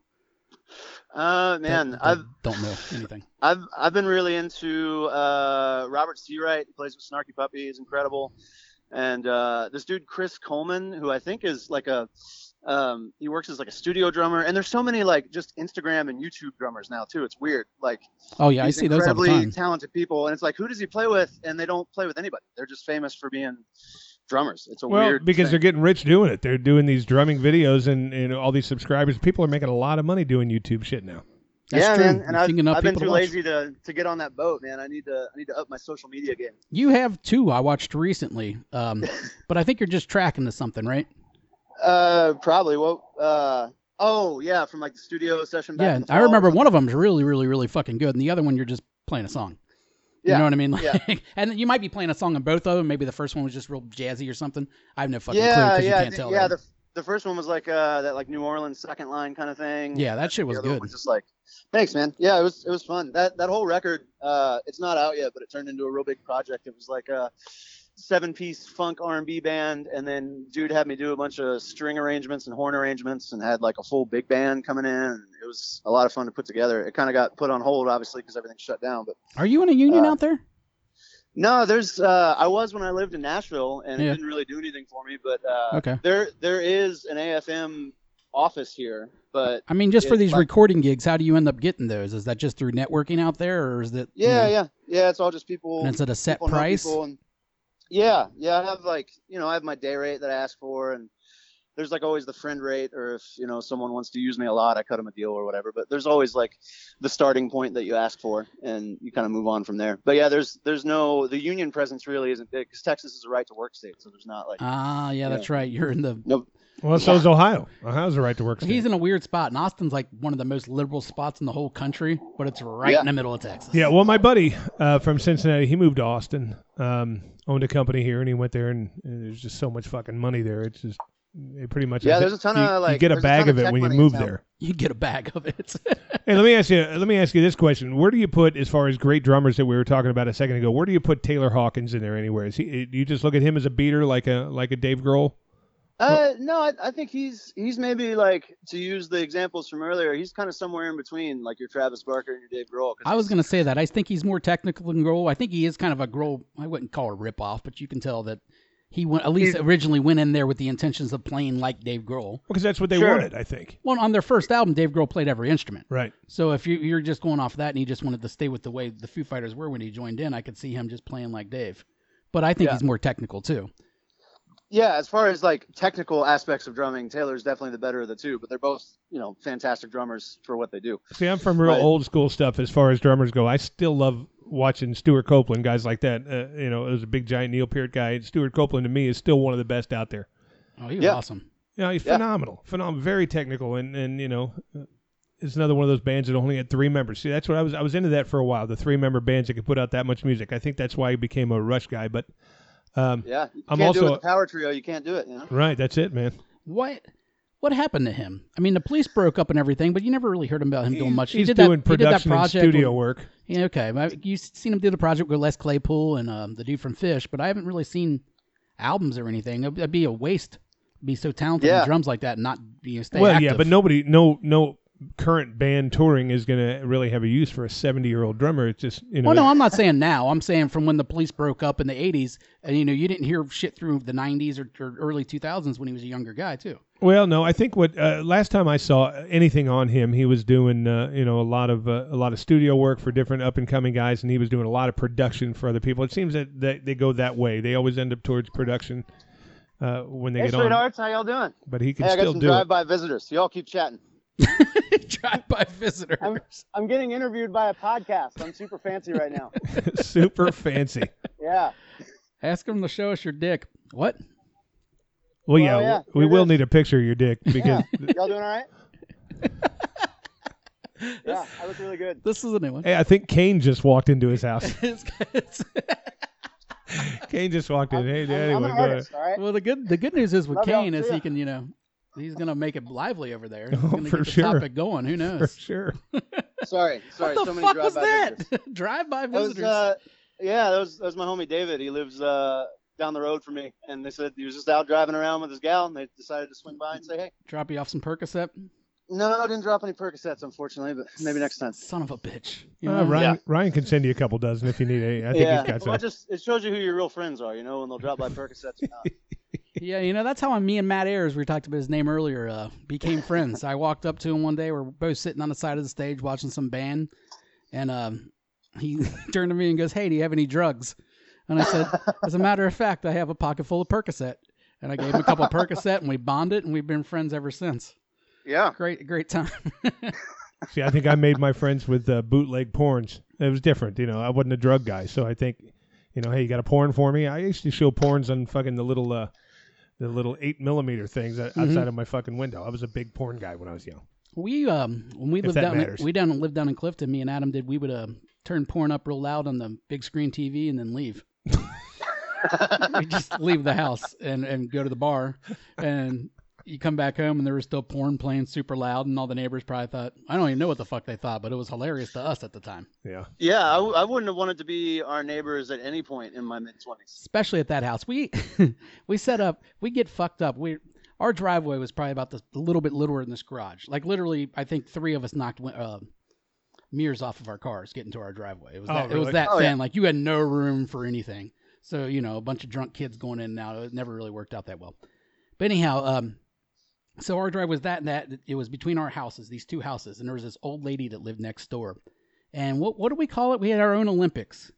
uh, man, that, that I've don't know anything. I've I've been really into uh, Robert Seawright. He plays with Snarky Puppy. He's incredible. And uh, this dude Chris Coleman, who I think is like a um, he works as like a studio drummer. And there's so many like just Instagram and YouTube drummers now too. It's weird. Like Oh yeah, I these see those all the incredibly time. talented people, and it's like, who does he play with? And they don't play with anybody. They're just famous for being drummers. It's a Well, weird because thing. they're getting rich doing it. They're doing these drumming videos, and, and all these subscribers. People are making a lot of money doing YouTube shit now. That's yeah, true. man. And You're I've, seeing enough I've been people too to watch. lazy to, to get on that boat, man. I need to I need to up my social media game. You have two I watched recently, um, but I think you're just tracking to something, right? Uh, probably. Well, uh, Oh yeah, from like the studio session. Back Yeah, in the I fall or remember something. one of them's really, really, really fucking good, and the other one you're just playing a song. You Yeah. know what I mean? Like, Yeah. and you might be playing a song on both of them. Maybe the first one was just real jazzy or something. I have no fucking clue Yeah, because yeah, you can't the- tell. yeah. right? The the first one was like uh that like New Orleans second line kind of thing. Yeah, that shit was The other one good. was just like, thanks, man. Yeah, it was it was fun. That that whole record, uh, it's not out yet, but it turned into a real big project. It was like a seven piece funk R and B band, and then dude had me do a bunch of string arrangements and horn arrangements, and had like a full big band coming in. And it was a lot of fun to put together. It kind of got put on hold, obviously, because everything shut down. But Are you in a union Uh, out there? no, there's uh, I was when I lived in Nashville, and Yeah. it didn't really do anything for me. But uh, Okay. there there is an A F M office here, but I mean, just for it's these like- recording gigs, how do you end up getting those? Is that just through networking out there, or is it? you yeah, know, yeah, yeah. It's all just people. And it's at a set people know price. people and- yeah, yeah. I have like you know I have my day rate that I ask for, and there's like always the friend rate, or if you know someone wants to use me a lot, I cut them a deal or whatever. But there's always like the starting point that you ask for, and you kind of move on from there. But yeah, there's there's no the union presence really isn't big because Texas is a right to work state, so there's not like Ah, yeah, that's right. You're in the. no. Well, so Yeah. is Ohio. Ohio's a right to work state. He's in a weird spot, and Austin's like one of the most liberal spots in the whole country, but it's right Yeah. in the middle of Texas. Yeah, well, my buddy uh, from Cincinnati, he moved to Austin, um, owned a company here, and he went there, and, and there's just so much fucking money there. It's just it pretty much. Yeah, there's a ton you, of, you like- get a there's a bag ton of of it tech when you money in move town. there. You get a bag of it. Hey, let me ask you. Let me ask you this question: where do you put, as far as great drummers that we were talking about a second ago? Where do you put Taylor Hawkins in there? Anywhere? Is he? Do you just look at him as a beater, like a like a Dave Grohl? Uh, no, I, I think he's he's maybe like, to use the examples from earlier, he's kind of somewhere in between, like your Travis Barker and your Dave Grohl. 'cause I was he's- going to say that. I think he's more technical than Grohl. I think he is kind of a Grohl. I wouldn't call it a ripoff, but you can tell that he went at least He's- originally went in there with the intentions of playing like Dave Grohl. Because that's what they Sure. wanted, I think. Well, on their first album, Dave Grohl played every instrument. Right. So if you, you're just going off that and he just wanted to stay with the way the Foo Fighters were when he joined in, I could see him just playing like Dave. But I think Yeah. he's more technical too. Yeah, as far as like technical aspects of drumming, Taylor's definitely the better of the two, but they're both, you know, fantastic drummers for what they do. See, I'm from real Right. old school stuff as far as drummers go. I still love watching Stuart Copeland, guys like that. Uh, you know, it was a big giant Neil Peart guy. Stuart Copeland to me is still one of the best out there. Oh, he was Yeah. awesome. You know, he's Yeah. phenomenal, phenomenal, very technical, and and you know, uh, it's another one of those bands that only had three members. See, that's what I was. I was into that for a while. The three member bands that could put out that much music. I think that's why he became a Rush guy. But um, Yeah, you I'm can't do it also- with the power trio. You can't do it, you know. right, that's it, man. What what happened to him? I mean, the police broke up and everything, but you never really heard about him doing much. He's he did doing that, he did that production and project studio with- work. Yeah, okay. I- You've seen him do the project with Les Claypool and um, the dude from Fish, but I haven't really seen albums or anything. It'd it'd be a waste. Be so talented Yeah. in drums like that and not you know, stay Well, active. yeah, but nobody, no, no current band touring is going to really have a use for a seventy year old drummer. It's just you know. Well, no, I'm not saying now. I'm saying from when the police broke up in the eighties, and you know, you didn't hear shit through the nineties or, or early two thousands when he was a younger guy too. Well, no, I think what uh, last time I saw anything on him, he was doing uh, you know a lot of uh, a lot of studio work for different up and coming guys, and he was doing a lot of production for other people. It seems that they, they go that way. They always end up towards production uh, when they Hey, get on. sweethearts, how y'all doing? But he can Hey, I got still some do it. drive-by visitors. Y'all keep chatting. Drive-by visitors. I'm, I'm getting interviewed by a podcast. I'm super fancy right now. Super fancy. Yeah. Ask him to show us your dick. What? Well, Well, yeah, yeah, we here it will is. need a picture of your dick because Y'all doing all right? Yeah, I look really good. This is a new one. hey, I think Kane just walked into his house. It's- it's- Kane just walked in. Hey, I'm, Daddy, I'm an what artist, all right? well, the good the good news is with Love y'all, Kane is see he ya. can you know he's gonna make it lively over there. He's Oh, gonna for get the sure. topic going. Who For knows? sure. Sorry, sorry. What the so many fuck was drive-by that? visitors. Drive-by That was, visitors. uh, yeah, that was that was my homie David. He lives uh, down the road from me, and they said he was just out driving around with his gal, and they decided to swing by and say, "Hey." Drop you off some Percocet. No, I didn't drop any Percocets, unfortunately, but maybe next time. Son of a bitch. You Uh, know? Ryan, Yeah. Ryan can send you a couple dozen if you need any. I think yeah, he's got well, it some. just it shows you who your real friends are, you know, when they'll drop by Percocets or not. Yeah, you know, that's how me and Matt Ayers, we talked about his name earlier, uh, became friends. I walked up to him one day. We are both sitting on the side of the stage watching some band. And um, he turned to me and goes, "Hey, do you have any drugs?" And I said, "As a matter of fact, I have a pocket full of Percocet." And I gave him a couple of Percocet, and we bonded, and we've been friends ever since. Yeah. Great, great time. See, I think I made my friends with uh, bootleg porns. It was different, you know. I wasn't a drug guy, so I think, you know, hey, you got a porn for me? I used to show porns on fucking the little uh, the little eight millimeter things outside mm-hmm. of my fucking window. I was a big porn guy when I was young. We um when we If lived that down matters. we down lived down in Clifton. Me and Adam did. We would uh, turn porn up real loud on the big screen T V and then leave. We just leave the house and, and go to the bar, and you come back home and there was still porn playing super loud, and all the neighbors probably thought, I don't even know what the fuck they thought, but it was hilarious to us at the time. Yeah. Yeah, I, w- I wouldn't have wanted to be our neighbors at any point in my mid twenties. Especially at that house. We we set up, we get fucked up. We Our driveway was probably about the, a little bit littler than this garage. Like literally, I think three of us knocked uh, mirrors off of our cars getting to our driveway. It was Oh, that, really? it was that Oh, thin. yeah. Like you had no room for anything. So, you know, a bunch of drunk kids going in and out. It never really worked out that well. But anyhow, um, so our drive was that and that. It was between our houses, these two houses. And there was this old lady that lived next door. And what what do we call it? We had our own Olympics.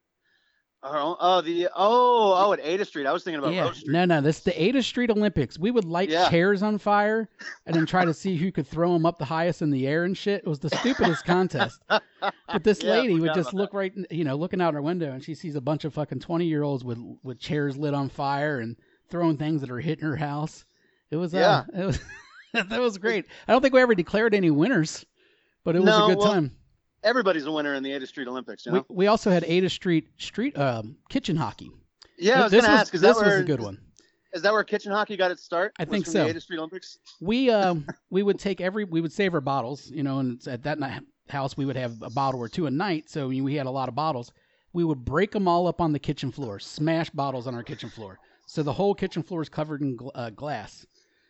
Our own, oh, the oh oh at Ada Street. I was thinking about Yeah, Rose Street. no, no, this is the Ada Street Olympics. We would light Yeah. chairs on fire and then try to see who could throw them up the highest in the air and shit. It was the stupidest contest. But this Yeah, I lady would forgot just about look right, you know, looking out her window, and she sees a bunch of fucking twenty year olds with with chairs lit on fire and throwing things that are hitting her house. It was, uh, it was that was great. I don't think we ever declared any winners, but it was No, a good well, time. Everybody's a winner in the Ada Street Olympics, you know? We, we also had Ada Street street um, kitchen hockey. Yeah, I was this going to was, ask, is this that was where, a good one. Is that where kitchen hockey got its start? I Was think from so. The Ada Street Olympics? We um we would take every we would save our bottles, you know, and it's at that night, house we would have a bottle or two a night, so we had a lot of bottles. We would break them all up on the kitchen floor, smash bottles on our kitchen floor, so the whole kitchen floor is covered in gl- uh, glass.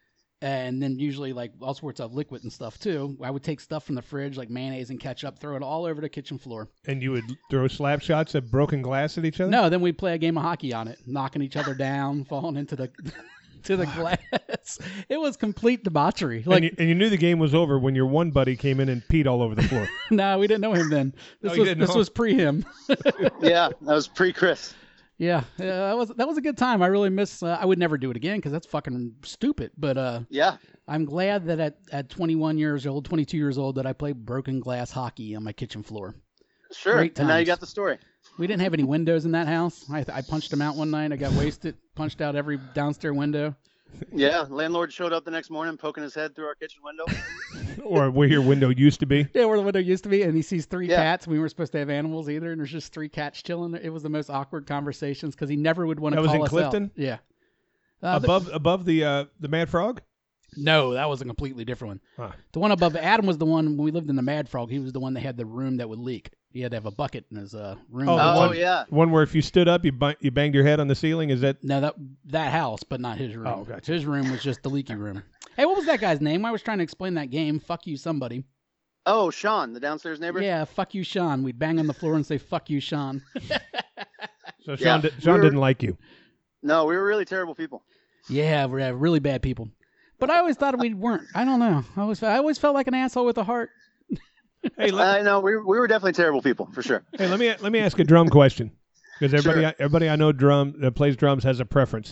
And then usually like all sorts of liquid and stuff too. I would take stuff from the fridge like mayonnaise and ketchup, throw it all over the kitchen floor. And you would throw slap shots at broken glass at each other? No, then we'd play a game of hockey on it, knocking each other down, falling into the to the glass. It was complete debauchery. Like and, you, and you knew the game was over when your one buddy came in and peed all over the floor. no, we didn't know him then. This Oh, you was didn't this know? was pre him. Yeah, that was pre-Chris. Yeah, yeah, that was that was a good time. I really miss. Uh, I would never do it again because that's fucking stupid. But uh, Yeah. I'm glad that at, at twenty-one years old, twenty-two years old, that I played broken glass hockey on my kitchen floor. Sure. Great And now you times. got the story. We didn't have any windows in that house. I, I punched them out one night. I got wasted, punched out every downstairs window. Yeah, landlord showed up the next morning poking his head through our kitchen window. Or where your window used to be. Yeah, where the window used to be, and he sees three Yeah. cats. We weren't supposed to have animals either, and there's just three cats chilling there. It was the most awkward conversations because he never would want to That was call in us Clifton? out. Yeah. Uh, the- above above the uh, the Mad Frog? no, that was a completely different one. Huh. The one above Adam was the one when we lived in the Mad Frog. He was the one that had the room that would leak. He had to have a bucket in his uh, room. Oh, that the would Oh, one- leak. yeah. One where if you stood up, you bu- you banged your head on the ceiling. Is that No, that that house, but not his room. Oh, gotcha. His room was just the leaky room. Hey, what was that guy's name? I was trying to explain that game. Fuck you, somebody. Oh, Sean, the downstairs neighbor? Yeah, fuck you, Sean. We'd bang on the floor and say, fuck you, Sean. so? Sean Yeah. di- Sean We're- didn't like you. No, we were really terrible people. Yeah, we're uh, really bad people. But I always thought we weren't. I don't know. I always, I always felt like an asshole with a heart. Hey, let, I know we we were definitely terrible people for sure. hey, let me let me ask a drum question because everybody Sure. everybody I know drum that plays drums has a preference.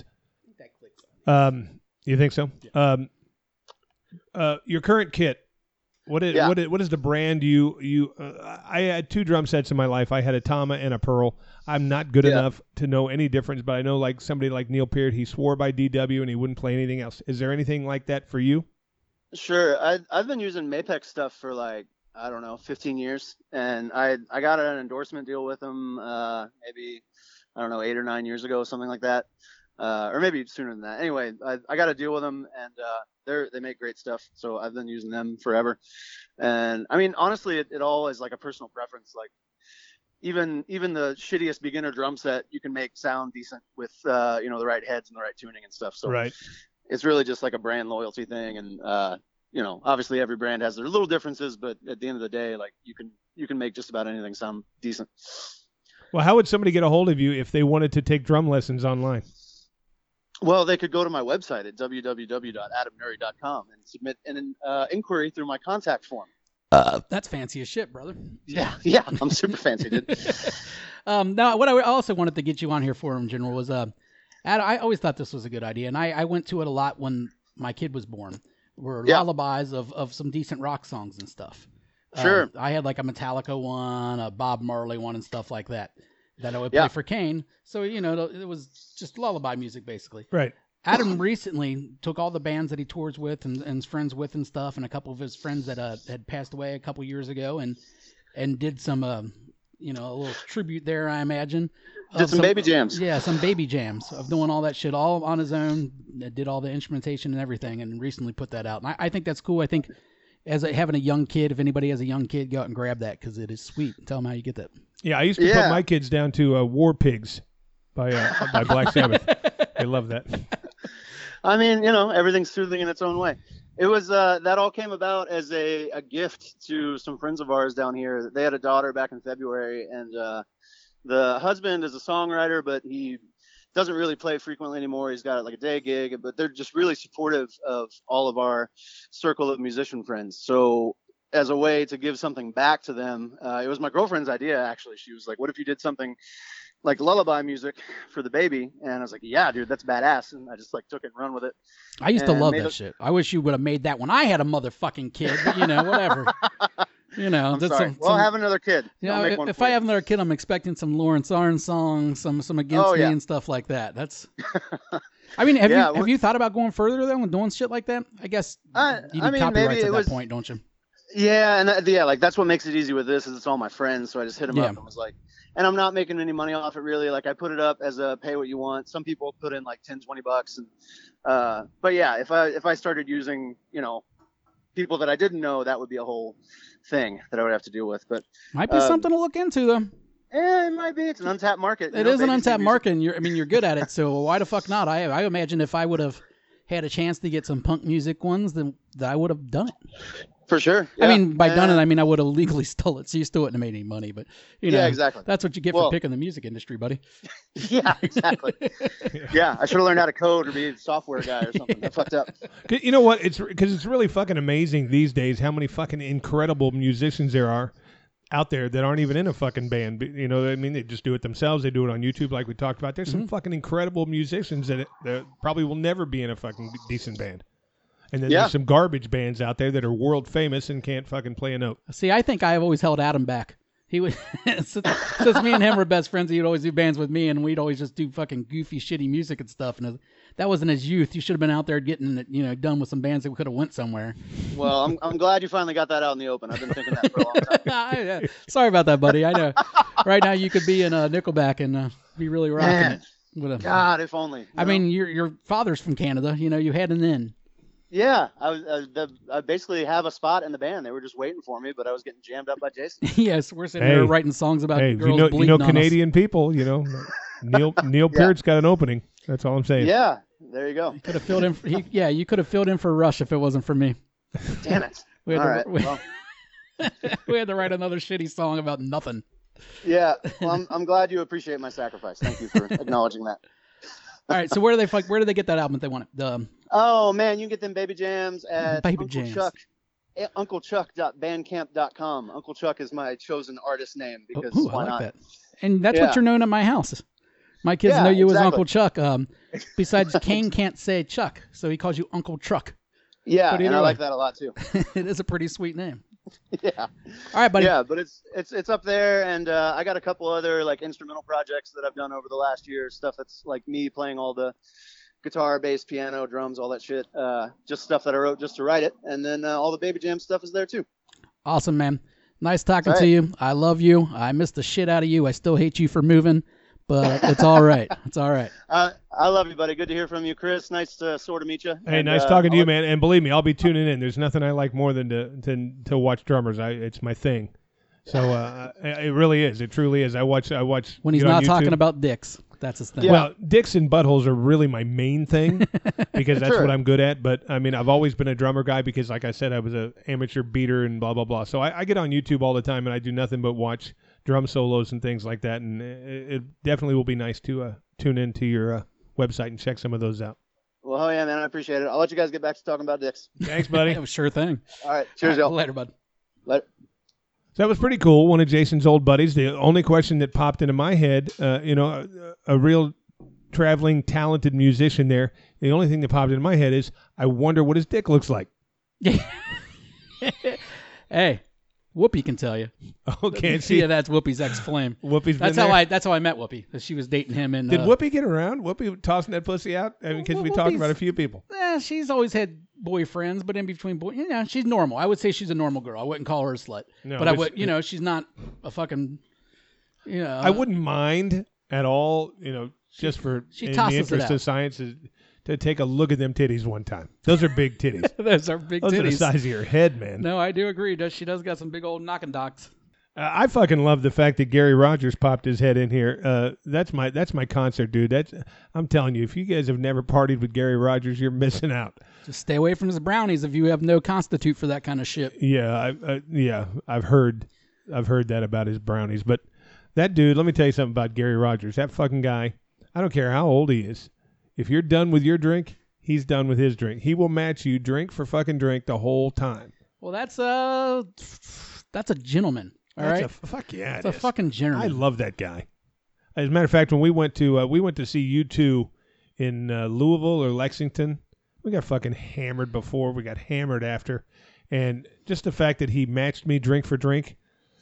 Um, you think so? Um, uh, your current kit. What is Yeah. what is, what is the brand you you? Uh, I had two drum sets in my life. I had a Tama and a Pearl. I'm not good Yeah. enough to know any difference, but I know like somebody like Neil Peart, he swore by D W and he wouldn't play anything else. Is there anything like that for you? Sure. I I've been using Mapex stuff for like I don't know fifteen years, and I I got an endorsement deal with them uh, maybe I don't know eight or nine years ago, something like that, uh, or maybe sooner than that. Anyway, I, I got a deal with them, and uh, they're they make great stuff, so I've been using them forever. And I mean, honestly, it, it all is like a personal preference. Like even even the shittiest beginner drum set, you can make sound decent with uh, you know the right heads and the right tuning and stuff. So Right. it's really just like a brand loyalty thing, and uh, you know, obviously every brand has their little differences, but at the end of the day, like you can you can make just about anything sound decent. Well, how would somebody get a hold of you if they wanted to take drum lessons online? Well, they could go to my website at w w w dot adam nuri dot com and submit an uh, inquiry through my contact form. Uh, That's fancy as shit, brother. Yeah, yeah, I'm super fancy, dude. um, now, what I also wanted to get you on here for in general was, uh, Ad, I always thought this was a good idea, and I, I went to it a lot when my kid was born. Were Yeah. lullabies of, of some decent rock songs and stuff. Sure. Um, I had like a Metallica one, a Bob Marley one, and stuff like that that I would Yeah. play for Kane. So you know, it was just lullaby music basically. Right. Adam recently took all the bands that he tours with and, and is friends with and stuff, and a couple of his friends that uh, had passed away a couple years ago, and and did some, uh, you know, a little tribute there, I imagine. Did some, some baby jams. Yeah, some baby jams of doing all that shit all on his own. Did all the instrumentation and everything, and recently put that out. And I, I think that's cool. I think as a, having a young kid, if anybody has a young kid, go out and grab that because it is sweet. Tell them how you get that. Yeah, I used to Yeah. put my kids down to uh, War Pigs by uh, by Black Sabbath. They love that. I mean, you know, everything's soothing in its own way. It was uh, that all came about as a, a gift to some friends of ours down here. They had a daughter back in February, and uh, the husband is a songwriter, but he doesn't really play frequently anymore. He's got like a day gig, but they're just really supportive of all of our circle of musician friends. So as a way to give something back to them, uh, it was my girlfriend's idea, actually. She was like, what if you did something like lullaby music for the baby? And I was like, yeah, dude, that's badass. And I just like took it and run with it. I used to And love made that a- shit. I wish you would have made that when I had a motherfucking kid, but you know, whatever. You know, I'm that's sorry. some- well, some- have another kid. you I'll know, make one if for I you. have another kid, I'm expecting some Lawrence Arn songs, some some Against Oh, Me yeah. and stuff like that. That's. I mean, have Yeah, you have we're- you thought about going further though and doing shit like that? I guess I- you I need mean, copyrights maybe at it that was- point, don't you? Yeah, and that, yeah, like that's what makes it easy with this is it's all my friends. So I just hit them Yeah. up and was like, and I'm not making any money off it really. Like I put it up as a pay what you want. Some people put in like ten, twenty bucks. And, uh, but yeah, if I, if I started using, you know, people that I didn't know, that would be a whole thing that I would have to deal with. But Might be um, something to look into though. eh, it might be. It's an untapped market. you It know, is an babies need untapped music. market, and you're I mean you're good at it, so why the fuck not? I I imagine if I would have had a chance to get some punk music ones, then that I would have done it. For sure. I Yeah. mean, by done it, And- I mean I would have legally stole it, so you still wouldn't have made any money. But you know, Yeah, exactly. That's what you get Well- for picking the music industry, buddy. yeah, exactly. Yeah, I should have learned how to code or be a software guy or something. I fucked up. 'Cause you know what? It's because it's really fucking amazing these days how many fucking incredible musicians there are out there that aren't even in a fucking band. But, You know, I mean, they just do it themselves. They do it on YouTube, like we talked about. There's Mm-hmm. some fucking incredible musicians that, that probably will never be in a fucking decent band. And then Yeah. there's some garbage bands out there that are world famous and can't fucking play a note. See, I think I've always held Adam back. He would since, since me and him were best friends, he'd always do bands with me, and we'd always just do fucking goofy, shitty music and stuff. And that wasn't his youth. You should have been out there getting it, you know, done with some bands that we could have went somewhere. Well, I'm, I'm glad you finally got that out in the open. I've been thinking that for a long time. Yeah. Sorry about that, buddy. I know. Right now, you could be in a Nickelback and uh, be really rocking Man. it. With a, God, if only. you I know? mean, your your father's from Canada. You know, you had an in. yeah, I was. Uh, the, I basically have a spot in the band. They were just waiting for me, but I was getting jammed up by Jason. Yes, we're sitting Hey. there writing songs about Hey, girls you know, you bleeding know on us. Canadian people, you know, Neil Neil Yeah. Peart's got an opening. That's all I'm saying. Yeah, there you go. Could have filled in. For, he, yeah, you could have filled in for Rush if it wasn't for me. Damn it. We had, All to, right. we, Well, we had to write another shitty song about nothing. yeah. Well, I'm, I'm glad you appreciate my sacrifice. Thank you for acknowledging that. All right, so where do they fuck? Where do they get that album if they want it? The, um, Oh man, you can get them baby jams at Baby Uncle jams. Chuck. eh, uncle chuck dot bandcamp dot com. Uncle Chuck is my chosen artist name because ooh, I why like not? that. And that's Yeah. what you're known at my house. My kids Yeah, know you as exactly. Uncle Chuck. Um, besides, Kane can't say Chuck, so he calls you Uncle Truck. Yeah, But and either I way. like that a lot too. It is a pretty sweet name. yeah. All right, buddy. Yeah, but it's it's it's up there, and uh, I got a couple other like instrumental projects that I've done over the last year. Stuff that's like me playing all the guitar, bass, piano, drums, all that shit. Uh, just stuff that I wrote just to write it, and then uh, all the baby jam stuff is there too. Awesome, man. Nice talking All to right. you. I love you. I miss the shit out of you. I still hate you for moving, but it's all right. It's all right. Uh, I love you, buddy. Good to hear from you, Chris. Nice to sort of meet you. Hey, And, nice uh, talking to I'll you, let- man. And believe me, I'll be tuning in. There's nothing I like more than to than to watch drummers. I it's my thing. So uh, it really is. It truly is. I watch. I watch When he's you know, not on talking YouTube. about dicks, that's his thing. Yeah. Well, dicks and buttholes are really my main thing because that's Sure. what I'm good at. But I mean, I've always been a drummer guy because, like I said, I was a amateur beater and blah blah blah. So I, I get on YouTube all the time and I do nothing but watch drum solos and things like that. And it, it definitely will be nice to uh, tune into your uh, website and check some of those out. Well, hell yeah, man. I appreciate it. I'll let you guys get back to talking about dicks. Thanks, buddy. Yeah, sure thing. All right. Cheers, All right, y'all. later, bud. Later. So that was pretty cool. One of Jason's old buddies. The only question that popped into my head, uh, you know, a, a real traveling talented musician there. The only thing that popped into my head is, I wonder what his dick looks like. Hey, Whoopi can tell you. Oh, can't she? Yeah, that's Whoopi's ex-flame. Whoopi's That's been how there? I. That's how I met Whoopi. 'Cause she was dating him. And Did uh, Whoopi get around? Whoopi tossing that pussy out? I mean, because Well, we talked Whoopi's- about a few people. Eh, she's always had boyfriends, but in between boy, you know, she's normal. I would say she's a normal girl. I wouldn't call her a slut. No, but I it's- would, you know, she's not a fucking. You know, I wouldn't mind at all, you know, just for she in the tosses it interest out. of science, is to take a look at them titties one time. Those are big titties. Those are big Those are the titties. size of your head, man. No, I do agree. Does she does got some big old knocking docks. Uh, I fucking love the fact that Gary Rogers popped his head in here. Uh, that's my that's my concert, dude. That's I'm telling you, if you guys have never partied with Gary Rogers, you're missing out. Just stay away from his brownies if you have no constitute for that kind of shit. Yeah, I, uh, yeah, I've heard, I've heard that about his brownies. But that dude, let me tell you something about Gary Rogers. That fucking guy. I don't care how old he is. If you're done with your drink, he's done with his drink. He will match you drink for fucking drink the whole time. Well, that's uh that's a gentleman. All That's right, a, fuck yeah, it's it a is. fucking I gentleman. love that guy. As a matter of fact, when we went to uh, we went to see U two in uh, Louisville or Lexington, we got fucking hammered before. We got hammered after, and just the fact that he matched me drink for drink,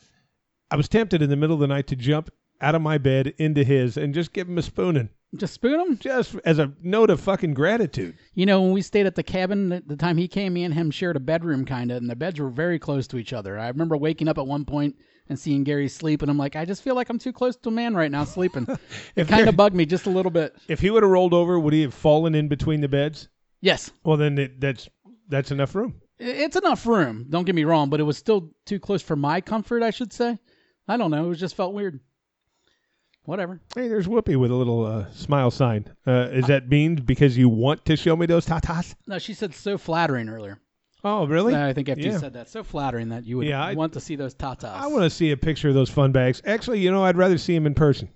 I was tempted in the middle of the night to jump out of my bed into his and just give him a spooning, Just spoon him. just as a note of fucking gratitude. You know, when we stayed at the cabin, the, the time he came, me and him shared a bedroom, kind of, and the beds were very close to each other. I remember waking up at one point and seeing Gary sleep, and I'm like, I just feel like I'm too close to a man right now sleeping. It If kind there- of bugged me just a little bit. If he would have rolled over, would he have fallen in between the beds? Yes, Well, then it, that's that's enough room. i- it's enough room. Don't get me wrong, but it was still too close for my comfort, I should say. I don't know. It just felt weird. Whatever. Hey, there's Whoopi with a little uh, smile sign. Uh, is that mean because you want to show me those tatas? No, she said so flattering earlier. Oh, really? I think after Yeah. you said that, so flattering that you would Yeah, I- want to see those tatas. I want to see a picture of those fun bags. Actually, you know, I'd rather see them in person.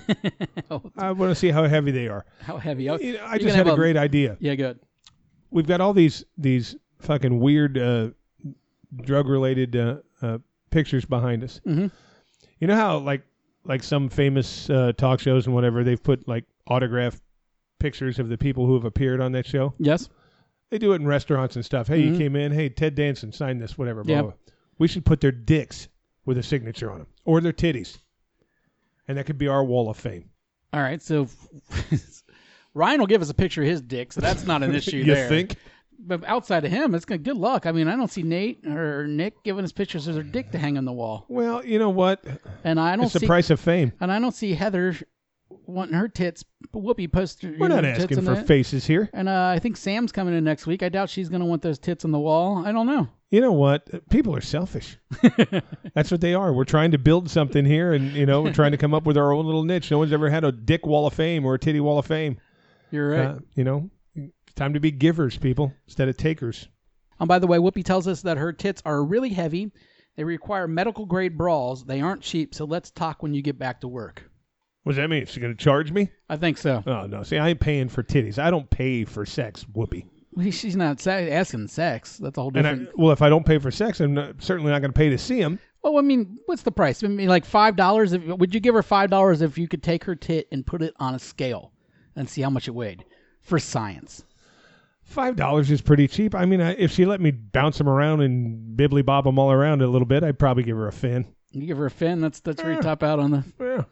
Oh, I want to see how heavy they are. how heavy? Oh, You know, I you're just gonna had have a great idea. Yeah, good. We've got all these these fucking weird uh, drug-related uh, uh, pictures behind us. Mm-hmm. You know how like like some famous uh, talk shows and whatever, they've put like autograph pictures of the people who have appeared on that show? Yes. They do it in restaurants and stuff. Hey, Mhm. you came in. Hey, Ted Danson, sign this, whatever. Blah, Yeah. blah. We should put their dicks with a signature on them or their titties. And that could be our wall of fame. All right. So Ryan will give us a picture of his dick, so that's not an issue You there. think? But outside of him, it's good. Good luck. I mean, I don't see Nate or Nick giving us pictures of their dick to hang on the wall, Well, you know what? and I don't It's the see. price of fame. And I don't see Heather wanting her tits. Whoopi post. We're not asking for faces here. And uh, I think Sam's coming in next week. I doubt she's going to want those tits on the wall. I don't know. You know what? People are selfish. That's what they are. We're trying to build something here, and you know, we're trying to come up with our own little niche. No one's ever had a dick wall of fame or a titty wall of fame. You're right. Uh, you know, it's time to be givers, people, instead of takers. And by the way, Whoopi tells us that her tits are really heavy. They require medical grade bras. They aren't cheap. So let's talk when you get back to work. What does that mean? She's going to charge me? I think so. Oh, no. See, I ain't paying for titties. I don't pay for sex, Whoopi. Well, she's not sa- asking sex. That's a whole And I, different. well, if I don't pay for sex, I'm not, certainly not going to pay to see them. Well, I mean, what's the price? I mean, like five dollars. If would you give her five dollars if you could take her tit and put it on a scale and see how much it weighed for science? Five dollars is pretty cheap. I mean, I, if she let me bounce them around and bibbly bob them all around a little bit, I'd probably give her a fin. You give her a fin. That's that's where you Yeah. top out on the. Yeah.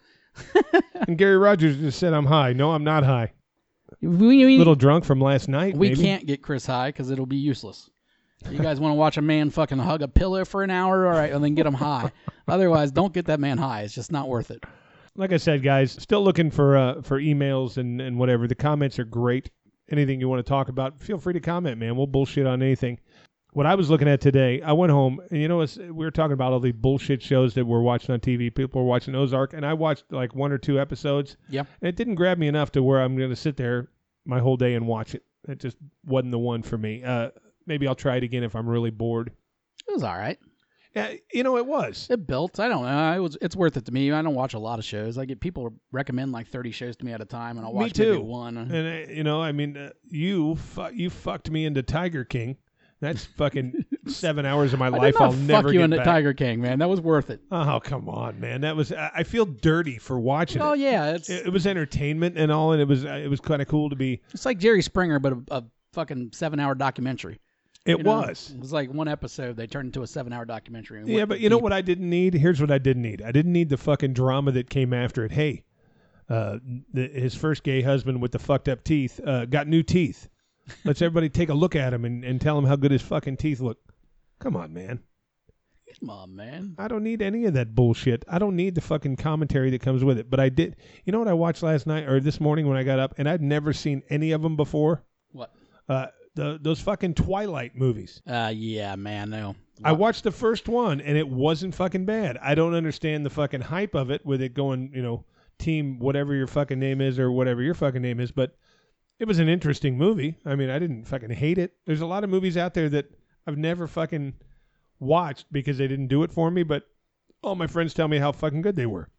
And Gary Rogers just said I'm high. No, I'm not high. We, we, Little drunk from last night. we maybe. can't get Chris high because it'll be useless. You guys want to watch a man fucking hug a pillow for an hour? All right, and then get him high. Otherwise, don't get that man high. It's just not worth it. Like I said, guys, still looking for uh, for emails and, and whatever. The comments are great. Anything you want to talk about, feel free to comment, man. We'll bullshit on anything. What I was looking at today, I went home, and you know, it's, we were talking about all the bullshit shows that we're watching on T V. People were watching Ozark, and I watched like one or two episodes. Yep. And it didn't grab me enough to where I'm going to sit there my whole day and watch it. It just wasn't the one for me. Uh, maybe I'll try it again if I'm really bored. It was all right. Yeah, you know, it was. It built. I don't know. It was. It's worth it to me. I don't watch a lot of shows. I get people recommend like thirty shows to me at a time, and I'll Me watch too. maybe one. And uh, you know, I mean, uh, you fu- you fucked me into Tiger King. That's fucking seven hours of my I life did not I'll fuck never you get into back. Tiger King, man. That was worth it. Oh, come on, man. That was. I I feel dirty for watching Oh it. yeah, it's It, it was entertainment and all, and it was uh, it was kind of cool to be. it's like Jerry Springer, but a, a fucking seven-hour documentary. It You know, was. It was like one episode. They turned into a seven-hour documentary. and Yeah, went but you know deep. what I didn't need? Here's what I didn't need. I didn't need the fucking drama that came after it. Hey, uh, the, his first gay husband with the fucked up teeth uh, got new teeth. Let's everybody take a look at him and, and tell him how good his fucking teeth look. Come on, man. Come on, man. I don't need any of that bullshit. I don't need the fucking commentary that comes with it. But I did. You know what I watched last night or this morning when I got up? And I'd never seen any of them before. What? Uh, the those fucking Twilight movies. Uh, yeah, man. No. I watched the first one and it wasn't fucking bad. I don't understand the fucking hype of it with it going, you know, team whatever your fucking name is or whatever your fucking name is. But it was an interesting movie. I mean, I didn't fucking hate it. There's a lot of movies out there that I've never fucking watched because they didn't do it for me, but all my friends tell me how fucking good they were.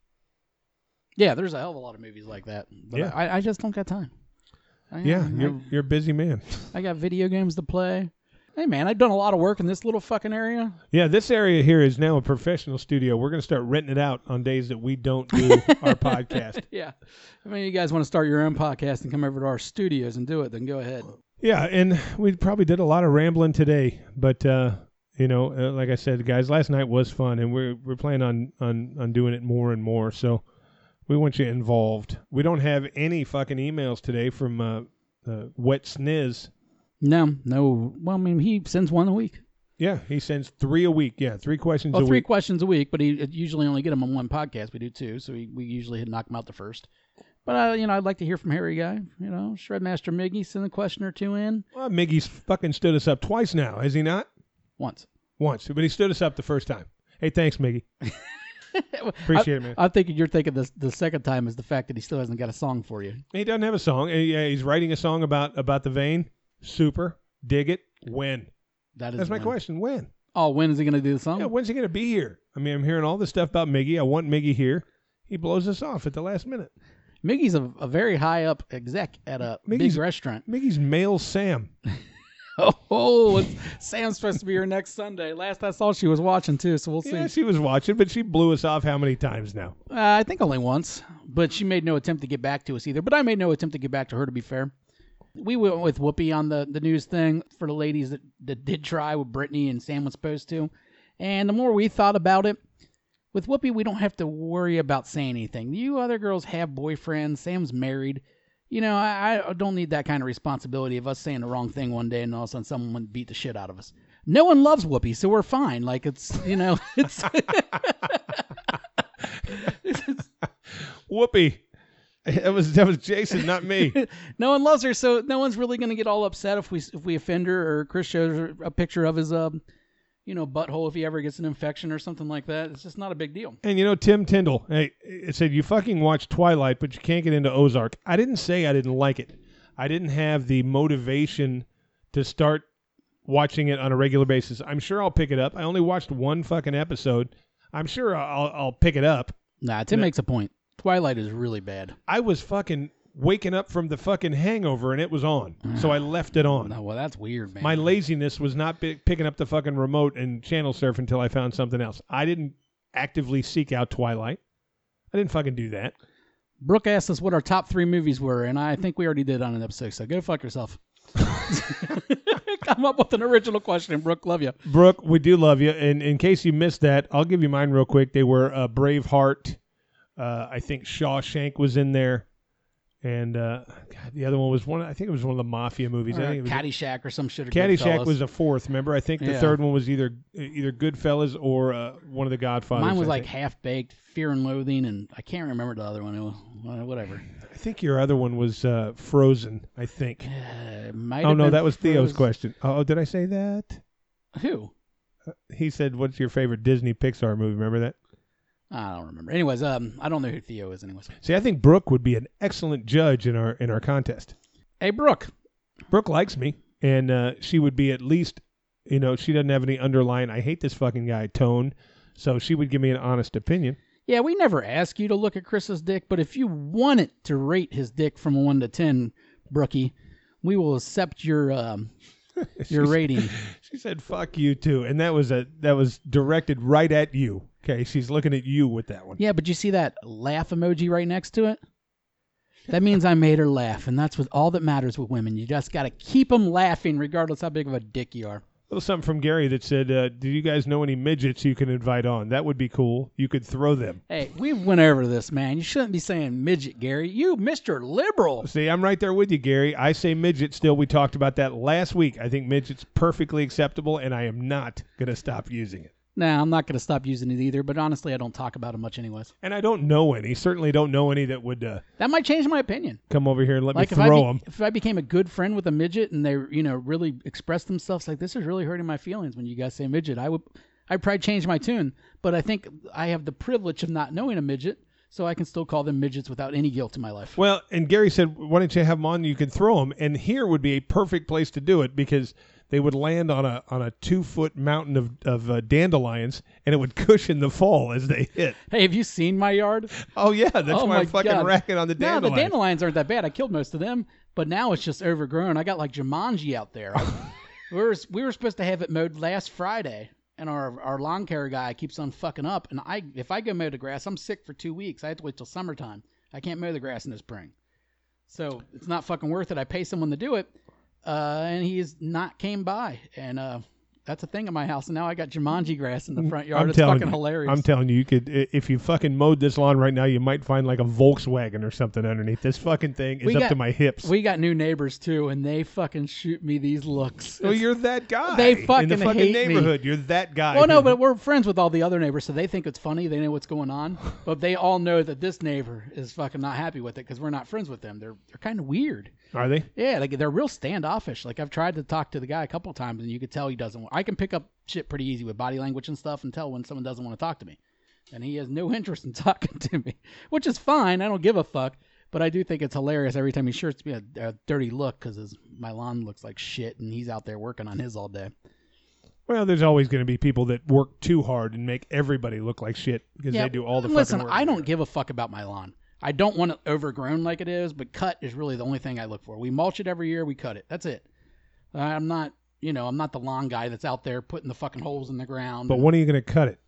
Yeah, there's a hell of a lot of movies like that. But Yeah. I, I just don't got time. I, Yeah, I, you're you're a busy man. I got video games to play. Hey, man, I've done a lot of work in this little fucking area. Yeah, this area here is now a professional studio. We're going to start renting it out on days that we don't do our podcast. Yeah. I mean, you guys want to start your own podcast and come over to our studios and do it, then go ahead. Yeah, and we probably did a lot of rambling today, but uh, you know, uh, like I said, guys, last night was fun, and we're we're planning on, on on doing it more and more. So we want you involved. We don't have any fucking emails today from uh, uh, Wet Sniz. No, no. Well, I mean, he sends one a week. Yeah, he sends three a week. Yeah, three questions Well, a three week. questions a week, but he usually only get them on one podcast. We do two, so we, we usually knock them out the first. But, uh, you know, I'd like to hear from Harry Guy. You know, Shredmaster Miggy, send a question or two in. Well, Miggy's fucking stood us up twice now, has he not? Once. Once, but he stood us up the first time. Hey, thanks, Miggy. Appreciate I, it, man. I'm thinking you're thinking the, the second time is the fact that he still hasn't got a song for you. He doesn't have a song. He, uh, he's writing a song about, about the vein. Super. Dig it. When? That is That's my when. question. When? Oh, when is he going to do the song? Yeah, when's he going to be here? I mean, I'm hearing all this stuff about Miggy. I want Miggy here. He blows us off at the last minute. Miggy's a, a very high up exec at a Miggy's- big restaurant. Miggy's male Sam. Oh, oh it's- Sam's supposed to be here next Sunday. Last I saw, she was watching too, so we'll see. Yeah, she was watching, but she blew us off how many times now? Uh, I think only once, but she made no attempt to get back to us either. But I made no attempt to get back to her, to be fair. We went with Whoopi on the, the news thing for the ladies that, that did try what Brittany and Sam was supposed to. And the more we thought about it, with Whoopi, we don't have to worry about saying anything. You other girls have boyfriends. Sam's married. You know, I, I don't need that kind of responsibility of us saying the wrong thing one day and all of a sudden someone beat the shit out of us. No one loves Whoopi, so we're fine. Like, it's, you know, it's... Whoopi. That was that was Jason, not me. No one loves her, so no one's really going to get all upset if we if we offend her or Chris shows her a picture of his, um, you know, butthole if he ever gets an infection or something like that. It's just not a big deal. And you know, Tim Tyndall, hey, it said you fucking watch Twilight, but you can't get into Ozark. I didn't say I didn't like it. I didn't have the motivation to start watching it on a regular basis. I'm sure I'll pick it up. I only watched one fucking episode. I'm sure I'll I'll pick it up. Nah, Tim No. makes a point. Twilight is really bad. I was fucking waking up from the fucking hangover and it was on, so I left it on. No, well, that's weird, man. My laziness was not pi- picking up the fucking remote and channel surf until I found something else. I didn't actively seek out Twilight. I didn't fucking do that. Brooke asked us what our top three movies were, and I think we already did on an episode, so go fuck yourself. Come up with an original question, Brooke. Love you. Brooke, we do love you. And in case you missed that, I'll give you mine real quick. They were uh, Braveheart. Uh, I think Shawshank was in there. And uh, God, the other one was one. I think it was one of the mafia movies. I Or think it was Caddyshack or some shit. Or Caddyshack Goodfellas. was a fourth. Remember, I think the Yeah. third one was either either Goodfellas or uh, one of the Godfathers. Mine was I like think. Half Baked, Fear and Loathing, and I can't remember the other one. It was, uh, whatever. I think your other one was uh, Frozen. I think. Uh, might Oh have no, been that was Theo's Frozen. question. Oh, did I say that? Who? He said, "What's your favorite Disney Pixar movie?" Remember that? I don't remember. Anyways, um, I don't know who Theo is. Anyways, See, I think Brooke would be an excellent judge in our in our contest. hey Brooke. Brooke likes me, and uh, she would be at least, you know, she doesn't have any underlying "I hate this fucking guy" tone, so she would give me an honest opinion. Yeah, we never ask you to look at Chris's dick, but if you wanted to rate his dick from one to ten, Brookie, we will accept your um your She- rating. She said, "Fuck you too," and that was a that was directed right at you. Okay, she's looking at you with that one. Yeah, but you see that laugh emoji right next to it? That means I made her laugh, and that's what all that matters with women. You just got to keep them laughing regardless how big of a dick you are. little something from Gary that said, uh, "Do you guys know any midgets you can invite on? That would be cool. You could throw them." Hey, we went over this, man. You shouldn't be saying midget, Gary. You, Mister Liberal. See, I'm right there with you, Gary. I say midget still. We talked about that last week. I think midget's perfectly acceptable, and I am not going to stop using it. Nah, I'm not going to stop using it either, but honestly, I don't talk about it much anyways. And I don't know any. Certainly don't know any that would uh, That might change my opinion. come over here and let Like me if I, throw be, them. if I became a good friend with a midget and they, you know, really expressed themselves like, this is really hurting my feelings when you guys say midget, I would, I'd probably change my tune. But I think I have the privilege of not knowing a midget, so I can still call them midgets without any guilt in my life. Well, and Gary said, why don't you have them on? You can throw them. And here would be a perfect place to do it because they would land on a on a two-foot mountain of, of uh, dandelions, and it would cushion the fall as they hit. Hey, have you seen my yard? Oh, yeah. That's Oh why my I'm fucking God. racking on the No, dandelions. the dandelions aren't that bad. I killed most of them, but now it's just overgrown. I got like Jumanji out there. we, were, we were supposed to have it mowed last Friday, and our our lawn care guy keeps on fucking up. And I, if I go mow the grass, I'm sick for two weeks. I have to wait till summertime. I can't mow the grass in the spring. So it's not fucking worth it. I pay someone to do it, uh, and he has not came by. And uh, that's a thing in my house. And now I got Jumanji grass in the front yard. I'm It's telling fucking you, hilarious. I'm telling you, you could i- if you fucking mowed this lawn right now, you might find like a Volkswagen or something underneath. This fucking thing is We up got- to my hips. We got new neighbors too, and they fucking shoot me these looks. Oh, you're that guy. They in the fucking fucking hate me. neighborhood. You're that guy. Well, no, who- but we're friends with all the other neighbors, so they think it's funny. They know what's going on, but they all know that this neighbor is fucking not happy with it because we're not friends with them. They're they're kind of weird. Are they? Yeah, like they're real standoffish. Like I've tried to talk to the guy a couple of times, and you could tell he doesn't. Want, I can pick up shit pretty easy with body language and stuff, and tell when someone doesn't want to talk to me, and he has no interest in talking to me, which is fine. I don't give a fuck. But I do think it's hilarious every time he shirts me a, a dirty look because my lawn looks like shit, and he's out there working on his all day. Well, there's always going to be people that work too hard and make everybody look like shit because they do all the listen, fucking work. I don't give a fuck about my lawn. I don't want it overgrown like it is, but cut is really the only thing I look for. We mulch it every year. We cut it. That's it. I'm not, you know, I'm not the lawn guy that's out there putting the fucking holes in the ground. But when are you going to cut it?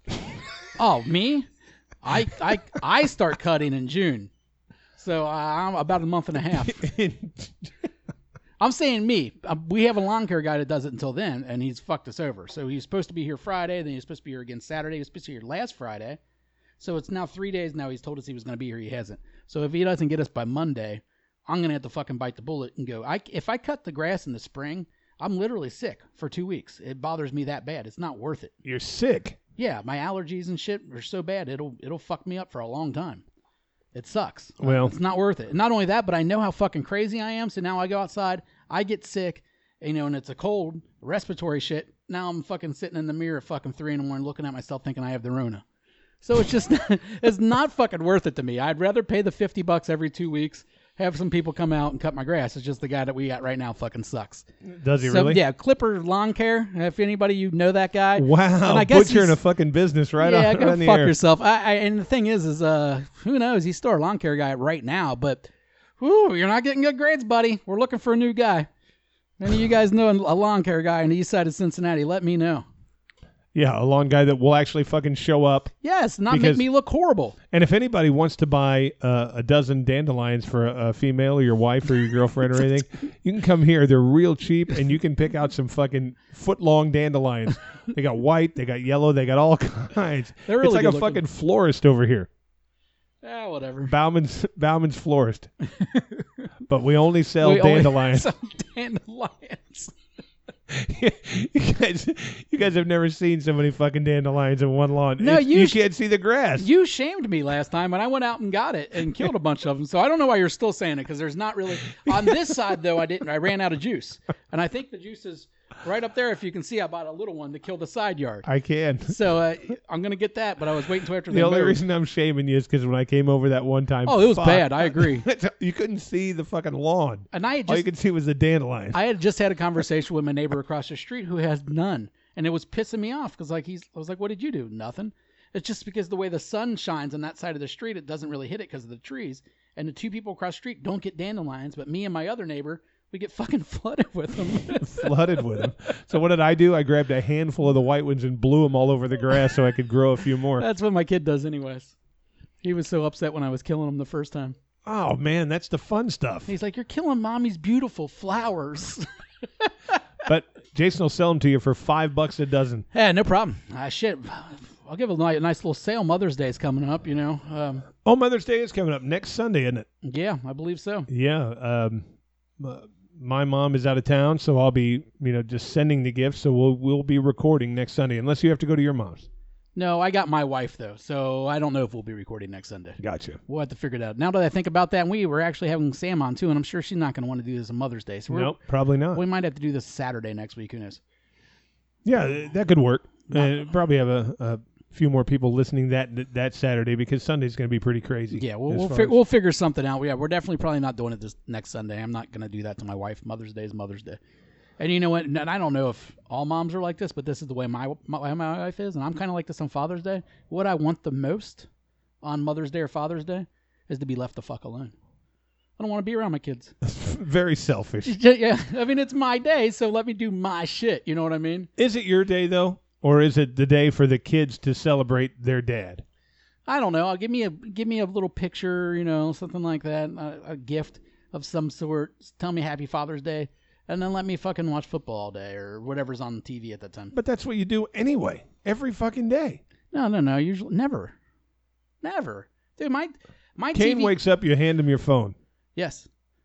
Oh, me? I I I start cutting in June, so I'm about a month and a half. I'm saying me. Um, we have a lawn care guy that does it until then, and he's fucked us over. So he's supposed to be here Friday, then he's supposed to be here again Saturday. He was supposed to be here last Friday. So it's now three days now. He's told us he was going to be here. He hasn't. So if he doesn't get us by Monday, I'm going to have to fucking bite the bullet and go. I, if I cut the grass in the spring, I'm literally sick for two weeks. It bothers me that bad. It's not worth it. You're sick. Yeah, my allergies and shit are so bad, it'll it'll fuck me up for a long time. It sucks. Well- it's not worth it. And not only that, but I know how fucking crazy I am. So now I go outside, I get sick, you know, and it's a cold, respiratory shit. Now I'm fucking sitting in the mirror at fucking three in the morning looking at myself thinking I have the Rona. So it's just, it's not fucking worth it to me. I'd rather pay the fifty bucks every two weeks, have some people come out and cut my grass. It's just the guy that we got right now fucking sucks. Does he So really? yeah, Clipper Lawn Care. If anybody you know that guy, Wow. And I guess Butchering he's- a fucking business right yeah, on, go right on the fuck air. yourself. I, I and the thing is, is uh, who knows? He's still a lawn care guy right now, but whoo, you're not getting good grades, buddy. We're looking for a new guy. Any of you guys know a lawn care guy on the east side of Cincinnati? Let me know. Yeah, a lawn guy that will actually fucking show up. Yes, not Because- make me look horrible. And if anybody wants to buy uh, a dozen dandelions for a, a female or your wife or your girlfriend or anything, you can come here. They're real cheap, and you can pick out some fucking foot-long dandelions. They got white, they got yellow, they got all kinds. They're really it's like a good looking. fucking florist over here. Ah, whatever. Bauman's Bauman's florist. But we only sell We only dandelions. sell dandelions. you guys, you guys have never seen so many fucking dandelions in one lawn. No, It's- you you sh- can't see the grass. You shamed me last time, and I went out and got it and killed a bunch of them. So I don't know why you're still saying it because there's not really on this side though. I didn't. I ran out of juice, and I think the juice is right up there. If you can see, I bought a little one to kill the side yard. I can. So uh, I'm gonna get that, but I was waiting until after The they only moved. reason I'm shaming you is because when I came over that one time, Oh, it was fuck, bad. I agree. you couldn't see the fucking lawn. And I had All you just could see was the dandelions. I had just had a conversation with my neighbor across the street who has none, and it was pissing me off because like he's I was like, what did you do? Nothing. It's just because the way the sun shines on that side of the street, it doesn't really hit it because of the trees. And the two people across the street don't get dandelions, but me and my other neighbor, we get fucking flooded with them. Flooded with them. So what did I do? I grabbed a handful of the white ones and blew them all over the grass so I could grow a few more. That's what my kid does anyways. He was so upset when I was killing him the first time. Oh man, that's the fun stuff. He's like, you're killing mommy's beautiful flowers. But Jason will sell them to you for five bucks a dozen. Yeah, no problem. Uh, shit, I'll give a ni- nice little sale. Mother's Day is coming up, you know. Um, Oh, Mother's Day is coming up next Sunday, isn't it? yeah, I believe so. Yeah. Um, uh, my mom is out of town, so I'll be, you know, just sending the gifts. So we'll we'll be recording next Sunday, unless you have to go to your mom's. No, I got my wife, though, so I don't know if we'll be recording next Sunday. Gotcha. We'll have to figure it out. Now that I think about that, we were actually having Sam on, too, and I'm sure she's not going to want to do this on Mother's Day. So we're, Nope, probably not. we might have to do this Saturday next week. Who knows? Yeah, that could work. Uh, probably have a, a few more people listening that that Saturday because Sunday's going to be pretty crazy. Yeah, we'll as we'll, far fi- as- we'll figure something out. Yeah, we're definitely probably not doing it this next Sunday. I'm not going to do that to my wife. Mother's Day is Mother's Day. And you know what? And I don't know if all moms are like this, but this is the way my my, my wife is, and I'm kind of like this on Father's Day. What I want the most on Mother's Day or Father's Day is to be left the fuck alone. I don't want to be around my kids. Very selfish. Yeah, I mean, it's my day, so let me do my shit. You know what I mean? Is it your day, though? Or is it the day for the kids to celebrate their dad? I don't know. I'll give me a give me a little picture, you know, something like that, a, a gift of some sort. Tell me Happy Father's Day, and then let me fucking watch football all day or whatever's on T V at that time. But that's what you do anyway, every fucking day. No, no, no. Usually, never, never, dude. My my Kane T V. wakes up, you hand him your phone. Yes.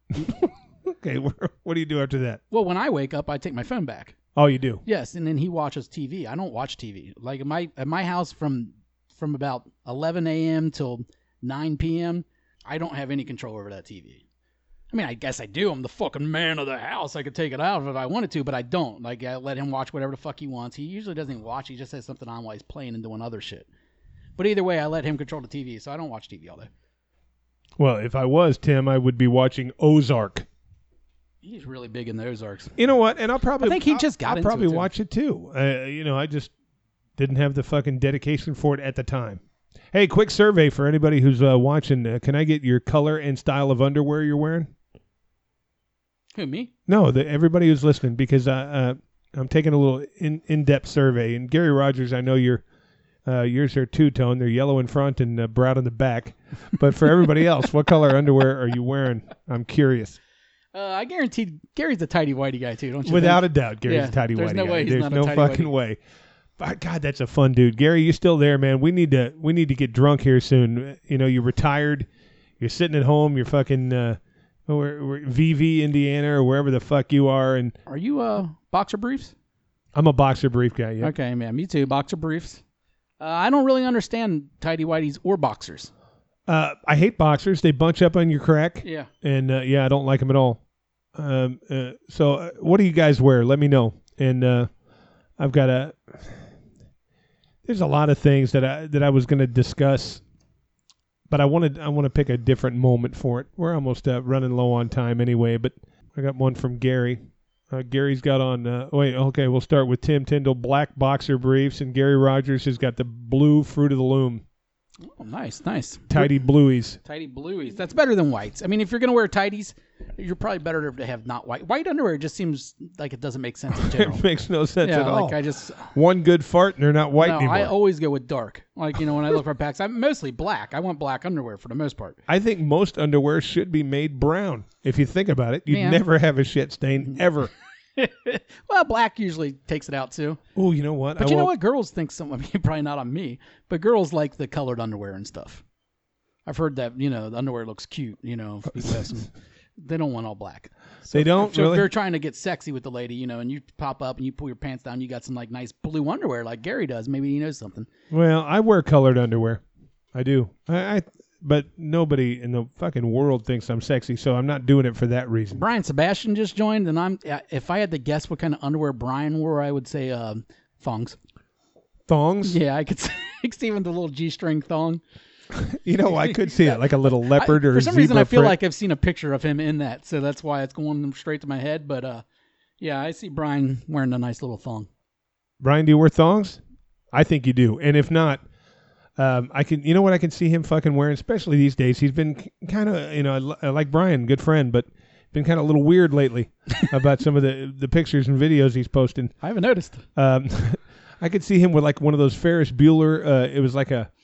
Okay, what do you do after that? Well, when I wake up, I take my phone back. Oh, you do? Yes, and then he watches T V. I don't watch T V. Like at my at my house from from about eleven a.m. till nine p.m. I don't have any control over that T V. I mean, I guess I do. I'm the fucking man of the house. I could take it out if I wanted to, but I don't. Like, I let him watch whatever the fuck he wants. He usually doesn't even watch. He just has something on while he's playing and doing other shit. But either way, I let him control the T V, so I don't watch T V all day. Well, if I was Tim, I would be watching Ozark. He's really big in the Ozarks. You know what? And I'll probably I think he I'll- just got I'll into probably it, too. watch it too. Uh, you know, I just didn't have the fucking dedication for it at the time. Hey, quick survey for anybody who's uh, watching. Uh, can I get your color and style of underwear you're wearing? Who, me? No, the, everybody who's listening, because uh, uh, I'm taking a little in, in-depth survey. And Gary Rogers, I know your uh, yours are two-tone. They're yellow in front and uh, brown in the back. But for everybody else, what color underwear are you wearing? I'm curious. Uh, I guarantee Gary's a tidy whitey guy, too, don't you Without think? a doubt, Gary's Yeah, a tidy there's whitey no guy. way he's There's not a no tidy fucking whitey. way. But God, that's a fun dude. Gary, you still there, man? We need to we need to get drunk here soon. You know, you're retired. You're sitting at home. You're fucking uh, we're, we're V V, Indiana, or wherever the fuck you are. And Are you uh, boxer briefs? I'm a boxer brief guy. Yeah. Okay, man. Me too. Boxer briefs. Uh, I don't really understand tidy whities or boxers. Uh, I hate boxers. They bunch up on your crack. Yeah. And uh, yeah, I don't like them at all. Um, uh, so uh, what do you guys wear? Let me know. And uh, I've got a. There's a lot of things that I that I was going to discuss, but I wanted I want to pick a different moment for it. We're almost uh, running low on time anyway, but I got one from Gary. Uh, Gary's got on. Uh, wait, okay, we'll start with Tim Tyndall, black boxer briefs, and Gary Rogers has got the blue Fruit of the Loom, Oh, nice, nice. tidy blueies. Tidy blueies. That's better than whites. I mean, if you're going to wear tidies, you're probably better to have not white. White underwear just seems like it doesn't make sense in general. It makes no sense yeah, at all. like I just. One good fart and they're not white No, anymore. I always go with dark. Like, you know, when I look for packs, I'm mostly black. I want black underwear for the most part. I think most underwear should be made brown. If you think about it, you'd Yeah. never have a shit stain ever. Well, black usually takes it out too. Oh, you know what? But I you know won't- what? Girls think some. I mean, probably not on me, but girls like the colored underwear and stuff. I've heard that, you know, the underwear looks cute. You know, if people have some, they don't want all black. So They don't So really? if you're trying to get sexy with the lady, you know, and you pop up and you pull your pants down, you got some like nice blue underwear like Gary does. Maybe he knows something. Well, I wear colored underwear. I do. I, I but nobody in the fucking world thinks I'm sexy, so I'm not doing it for that reason. Brian Sebastian just joined, and I'm. If I had to guess what kind of underwear Brian wore, I would say uh, thongs. Thongs? Yeah, I could see, I could see him with the little G-string thong. You know, I could see it like a little leopard I, or for some zebra reason I feel print. like I've seen a picture of him in that, so that's why it's going straight to my head. But uh, yeah, I see Brian wearing a nice little thong. Brian, do you wear thongs? I think you do. And if not, um, I can. You know what? I can see him fucking wearing, especially these days. He's been kind of, you know, I, li- I like Brian, good friend, but been kind of a little weird lately about some of the the pictures and videos he's posting. I haven't noticed. Um, I could see him with like one of those Ferris Bueller. Uh, it was like a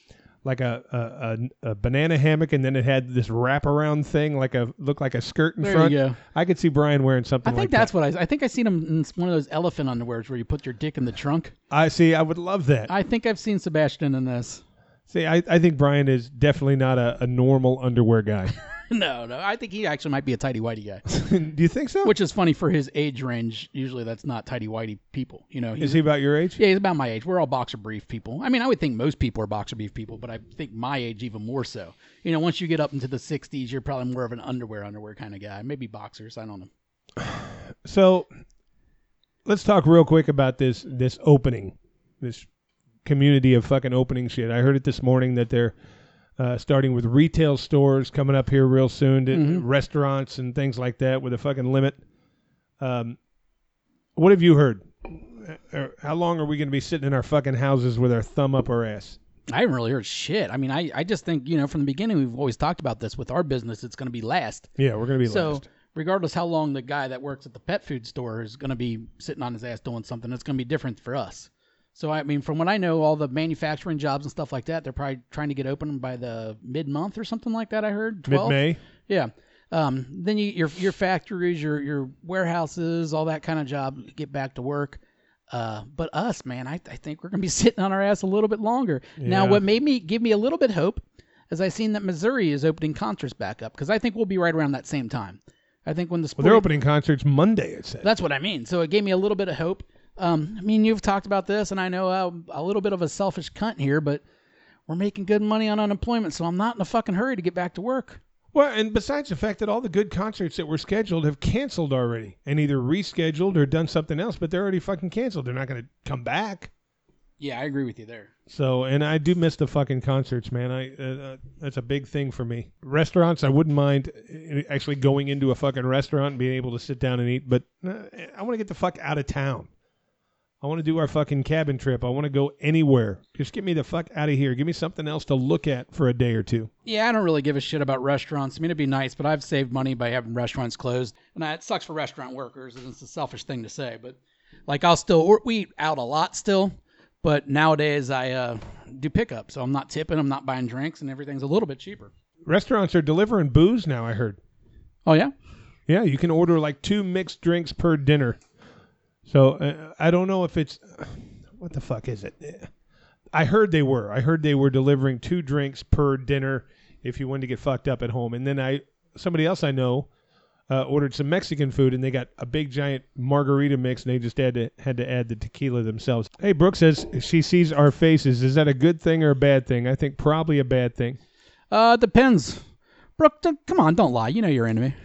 like a, a, a, a banana hammock, and then it had this wraparound thing, like a looked like a skirt in There front. you go. I could see Brian wearing something I think like that's that. what I. I think I seen him in one of those elephant underwears where you put your dick in the trunk. I see. I would love that. I think I've seen Sebastian in this. See, I, I think Brian is definitely not a, a normal underwear guy. No, no. I think he actually might be a tighty whitey guy, Do you think so? which is funny for his age range. Usually, that's not tighty whitey people. You know, he's, Is he about your age? yeah, he's about my age. We're all boxer brief people. I mean, I would think most people are boxer brief people, but I think my age even more so. You know, once you get up into the sixties, you're probably more of an underwear underwear kind of guy. Maybe boxers. I don't know. So let's talk real quick about this this opening, this community of fucking opening shit. I heard it this morning that they're uh, starting with retail stores coming up here real soon, to Mhm. restaurants and things like that with a fucking limit. Um, what have you heard? Uh, How long are we going to be sitting in our fucking houses with our thumb up our ass? I haven't really heard shit. I mean, I, I just think, you know, from the beginning, we've always talked about this with our business. It's going to be last. Yeah, we're going to be So last. regardless how long the guy that works at the pet food store is going to be sitting on his ass doing something, it's going to be different for us. So, I mean, from what I know, all the manufacturing jobs and stuff like that, they're probably trying to get open by the mid-month or something like that, I heard. twelve Mid-May? Yeah. Um, then you, your your factories, your your warehouses, all that kind of job get back to work. Uh, but us, man, I, I think we're going to be sitting on our ass a little bit longer. Now, Yeah. what made me give me a little bit hope is I seen that Missouri is opening concerts back up, because I think we'll be right around that same time. I think when the Well, sport, they're opening concerts Monday, it said. that's what I mean. So it gave me a little bit of hope. Um, I mean, you've talked about this, and I know I'm a little bit of a selfish cunt here, but we're making good money on unemployment, so I'm not in a fucking hurry to get back to work. Well, and besides the fact that all the good concerts that were scheduled have canceled already and either rescheduled or done something else, but they're already fucking canceled. They're not going to come back. Yeah, I agree with you there. So, and I do miss the fucking concerts, man. I uh, that's a big thing for me. Restaurants, I wouldn't mind uh, actually going into a fucking restaurant and being able to sit down and eat, but uh, I want to get the fuck out of town. I want to do our fucking cabin trip. I want to go anywhere. Just get me the fuck out of here. Give me something else to look at for a day or two. Yeah, I don't really give a shit about restaurants. I mean, it'd be nice, but I've saved money by having restaurants closed. And I, it sucks for restaurant workers, and it's a selfish thing to say. But, like, I'll still, or we eat out a lot still. But nowadays, I uh, do pickup. So I'm not tipping, I'm not buying drinks, and everything's a little bit cheaper. Restaurants are delivering booze now, I heard. Oh, yeah? Yeah, you can order like two mixed drinks per dinner. So uh, I don't know if it's what the fuck is it? I heard they were. I heard they were delivering two drinks per dinner if you wanted to get fucked up at home. And then I somebody else I know uh, ordered some Mexican food and they got a big giant margarita mix and they just had to had to add the tequila themselves. Hey, Brooke says she sees our faces. Is that a good thing or a bad thing? I think probably a bad thing. Uh, depends. Brooke, don't, come on, don't lie. You know you're into me.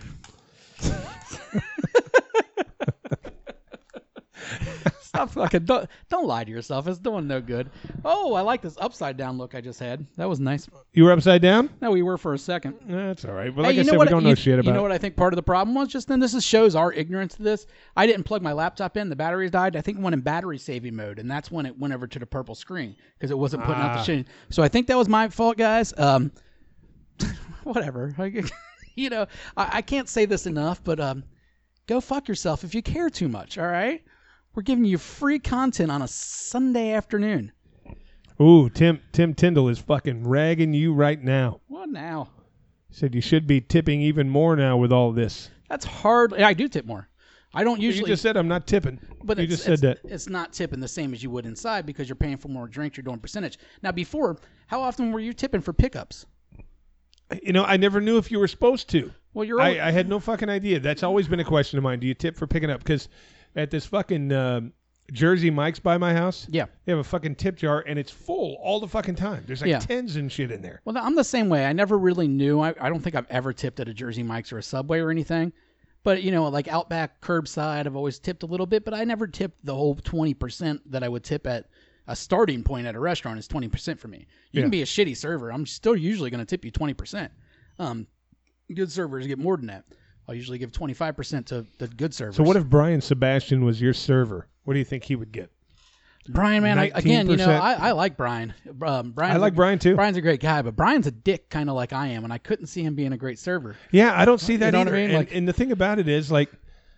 Stop fucking, don't, don't lie to yourself. It's doing no good. Oh, I like this upside down look I just had. That was nice. You were upside down? No, we were for a second. That's all right. But Hey, like you I know said, what, we don't you, know shit about You know it. what I think part of the problem was? Just then, this is, shows our ignorance to this. I didn't plug my laptop in. The batteries died. I think it went in battery saving mode, and that's when it went over to the purple screen because it wasn't putting out the Ah. shit. So I think that was my fault, guys. Um, whatever. you know, I, I can't say this enough, but um, go fuck yourself if you care too much, all right? We're giving you free content on a Sunday afternoon. Ooh, Tim Tim Tyndall is fucking ragging you right now. What now? He said you should be tipping even more now with all this. That's hard. I do tip more. I don't You usually. just said I'm not tipping. But you it's, just said it's, that. it's not tipping the same as you would inside because you're paying for more drinks. You're doing percentage. Now, before, how often were you tipping for pickups? You know, I never knew if you were supposed to. Well, you're. I, always, I had no fucking idea. That's always been a question of mine. Do you tip for picking up? Because at this fucking um, Jersey Mike's by my house, yeah. they have a fucking tip jar and it's full all the fucking time. There's like Yeah. tens and shit in there. Well, I'm the same way. I never really knew. I, I don't think I've ever tipped at a Jersey Mike's or a Subway or anything. But, you know, like Outback, curbside, I've always tipped a little bit, but I never tipped the whole twenty percent that I would tip at a starting point at a restaurant is twenty percent for me. You Yeah. can be a shitty server. I'm still usually going to tip you twenty percent. Um, good servers get more than that. I'll usually give twenty-five percent to the good servers. So what if Brian Sebastian was your server? What do you think he would get? Brian, man, I, again, you know, nineteen percent? I, I like Brian. Um, Brian's I like a, Brian too. Brian's a great guy, but Brian's a dick kind of like I am, and I couldn't see him being a great server. Yeah, I don't see that know what either. I mean? And, Like- and the thing about it is, like,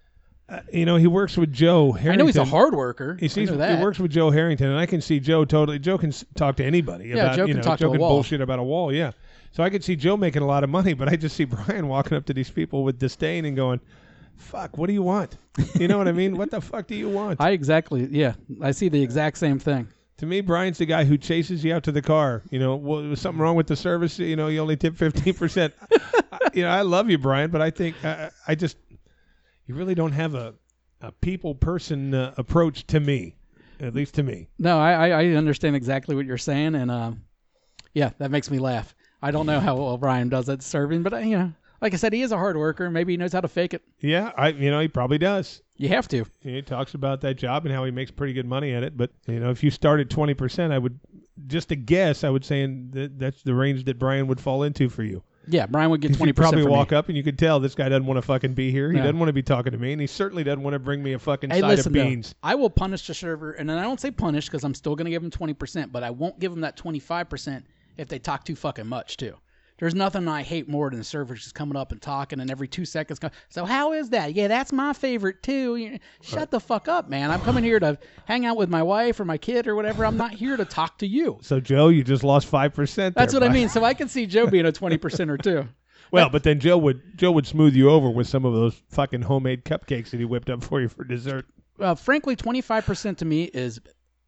uh, you know, he works with Joe Harrington. I know he's a hard worker. He, I sees, know that. he works with Joe Harrington, and I can see Joe totally. Joe can s- talk to anybody Yeah, about Joe you can know talk to Joe a can wall. bullshit about a wall. Yeah, so I could see Joe making a lot of money, but I just see Brian walking up to these people with disdain and going, "Fuck, what do you want?" You know what I mean? What the fuck do you want? I exactly, yeah. I see the exact same thing. To me, Brian's the guy who chases you out to the car. You know, well, was something wrong with the service? You know, you only tip fifteen percent. You know, I love you, Brian, but I think uh, I just you really don't have a a people person uh, approach to me, at least to me. No, I, I I understand exactly what you're saying, and um, yeah, that makes me laugh. I don't know how well Brian does at serving, but uh, you know, like I said, he is a hard worker. Maybe he knows how to fake it. Yeah, I you know he probably does. You have to. He talks about that job and how he makes pretty good money at it. But you know, if you start at twenty percent, I would just a guess. I would say that that's the range that Brian would fall into for you. Yeah, Brian would get 'Cause twenty you'd percent probably from walk me. up and you could tell this guy doesn't want to fucking be here. He No. doesn't want to be talking to me, and he certainly doesn't want to bring me a fucking Hey, side listen, of though, beans. I will punish the server, and then I don't say punish because I'm still going to give him twenty percent, but I won't give him that twenty-five percent if they talk too fucking much, too. There's nothing I hate more than the servers just coming up and talking, and every two seconds, go, so how is that? Yeah, that's my favorite, too. You- Shut Right. the fuck up, man. I'm coming here to hang out with my wife or my kid or whatever. I'm not here to talk to you. So Joe, you just lost five percent. That's there, what I bud. mean. So I can see Joe being a twenty percent or two. Well, but then Joe would Joe would smooth you over with some of those fucking homemade cupcakes that he whipped up for you for dessert. Uh, frankly, twenty-five percent to me is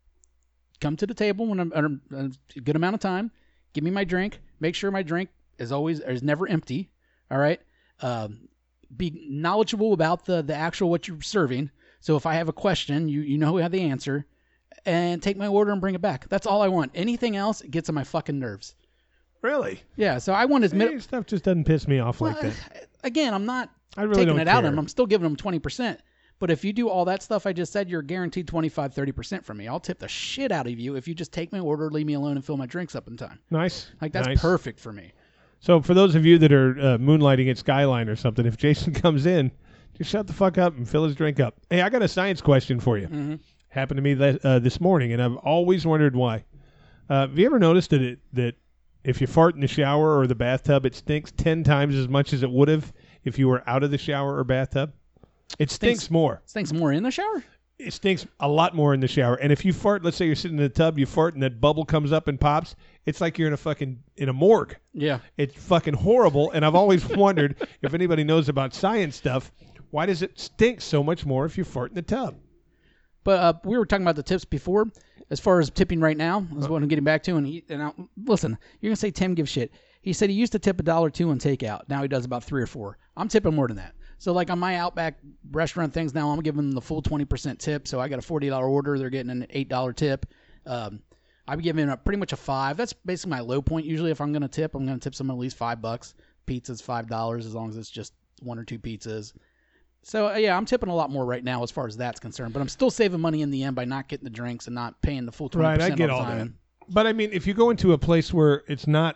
come to the table when I'm I'm- I'm- a good amount of time, give me my drink, make sure my drink is always is never empty. All right, um, be knowledgeable about the the actual what you're serving. So if I have a question, you you know who have the answer, and take my order and bring it back. That's all I want. Anything else gets on my fucking nerves. Really? Yeah. So I want as mid- Hey, stuff just doesn't piss me off like Well, that. Again, I'm not I really taking don't it out care. of them. I'm still giving them twenty percent. But if you do all that stuff I just said, you're guaranteed twenty-five, thirty percent from me. I'll tip the shit out of you if you just take my order, leave me alone, and fill my drinks up in time. Nice. Like, that's nice. perfect for me. So for those of you that are uh, moonlighting at Skyline or something, if Jason comes in, just shut the fuck up and fill his drink up. Hey, I got a science question for you. Mm-hmm. Happened to me le- uh, this morning, and I've always wondered why. Uh, have you ever noticed that it, that if you fart in the shower or the bathtub, it stinks ten times as much as it would have if you were out of the shower or bathtub? It stinks, Stinks- more. Stinks more in the shower? It stinks a lot more in the shower. And if you fart, let's say you're sitting in the tub, you fart, and that bubble comes up and pops, it's like you're in a fucking in a morgue. Yeah. It's fucking horrible, and I've always wondered if anybody knows about science stuff, why does it stink so much more if you fart in the tub? But uh, we were talking about the tips before. As far as tipping right now, is what I'm getting back to. And, he, and I, listen, you're going to say Tim gives shit. He said he used to tip a dollar two on takeout. Now he does about three or four. I'm tipping more than that. So like on my Outback restaurant things now, I'm giving them the full twenty percent tip. So I got a forty dollars order. They're getting an eight dollars tip. Um, I'm giving a pretty much a five. That's basically my low point. Usually if I'm going to tip, I'm going to tip someone at least five bucks. Pizza's five dollars as long as it's just one or two pizzas. So, uh, yeah, I'm tipping a lot more right now as far as that's concerned. But I'm still saving money in the end by not getting the drinks and not paying the full twenty Right, percent I get all all the time. that. But I mean, if you go into a place where it's not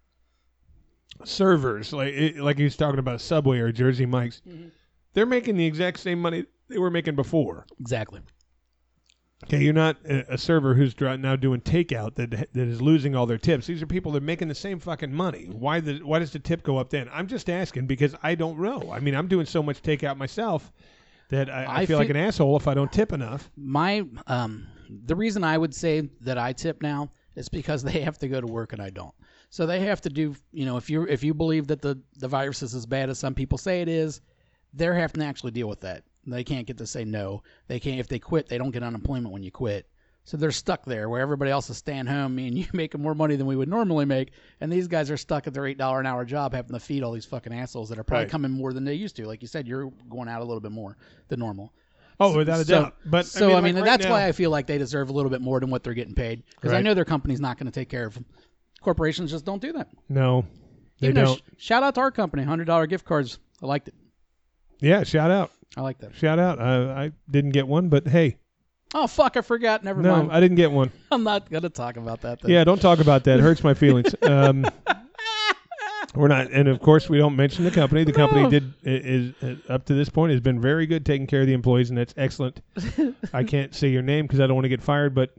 servers, like it, like he was talking about Subway or Jersey Mike's, Mhm. they're making the exact same money they were making before. Exactly. Okay, you're not a, a server who's dr- now doing takeout that that is losing all their tips. These are people that are making the same fucking money. Why the why does the tip go up then? I'm just asking because I don't know. I mean, I'm doing so much takeout myself that I, I, I feel like feel- an asshole if I don't tip enough. My um, the reason I would say that I tip now is because they have to go to work and I don't. So they have to do, you know, if you if you believe that the the virus is as bad as some people say it is, they're having to actually deal with that. They can't get to say no. They can't. If they quit, they don't get unemployment when you quit. So they're stuck there where everybody else is staying home. Me and you making more money than we would normally make, and these guys are stuck at their eight dollar an hour job having to feed all these fucking assholes that are probably Right. coming more than they used to. Like you said, you're going out a little bit more than normal. Oh, without a So- doubt. But So I mean, like, right that's now- why I feel like they deserve a little bit more than what they're getting paid because I Right. know their company's not going to take care of them. Corporations just don't do that. no, they Even though don't. sh- shout out to our company, hundred dollar gift cards. I liked it. Yeah, shout out, I like that. shout out. I, I didn't get one, but hey, Oh fuck, I forgot. Never no, mind. I didn't get one. I'm not gonna talk about that. Then. Yeah, don't talk about that. It hurts my feelings. Um, we're not, and of course, we don't mention the company. The company No. did is, is up to this point has been very good taking care of the employees, and that's excellent. I can't say your name because I don't want to get fired, but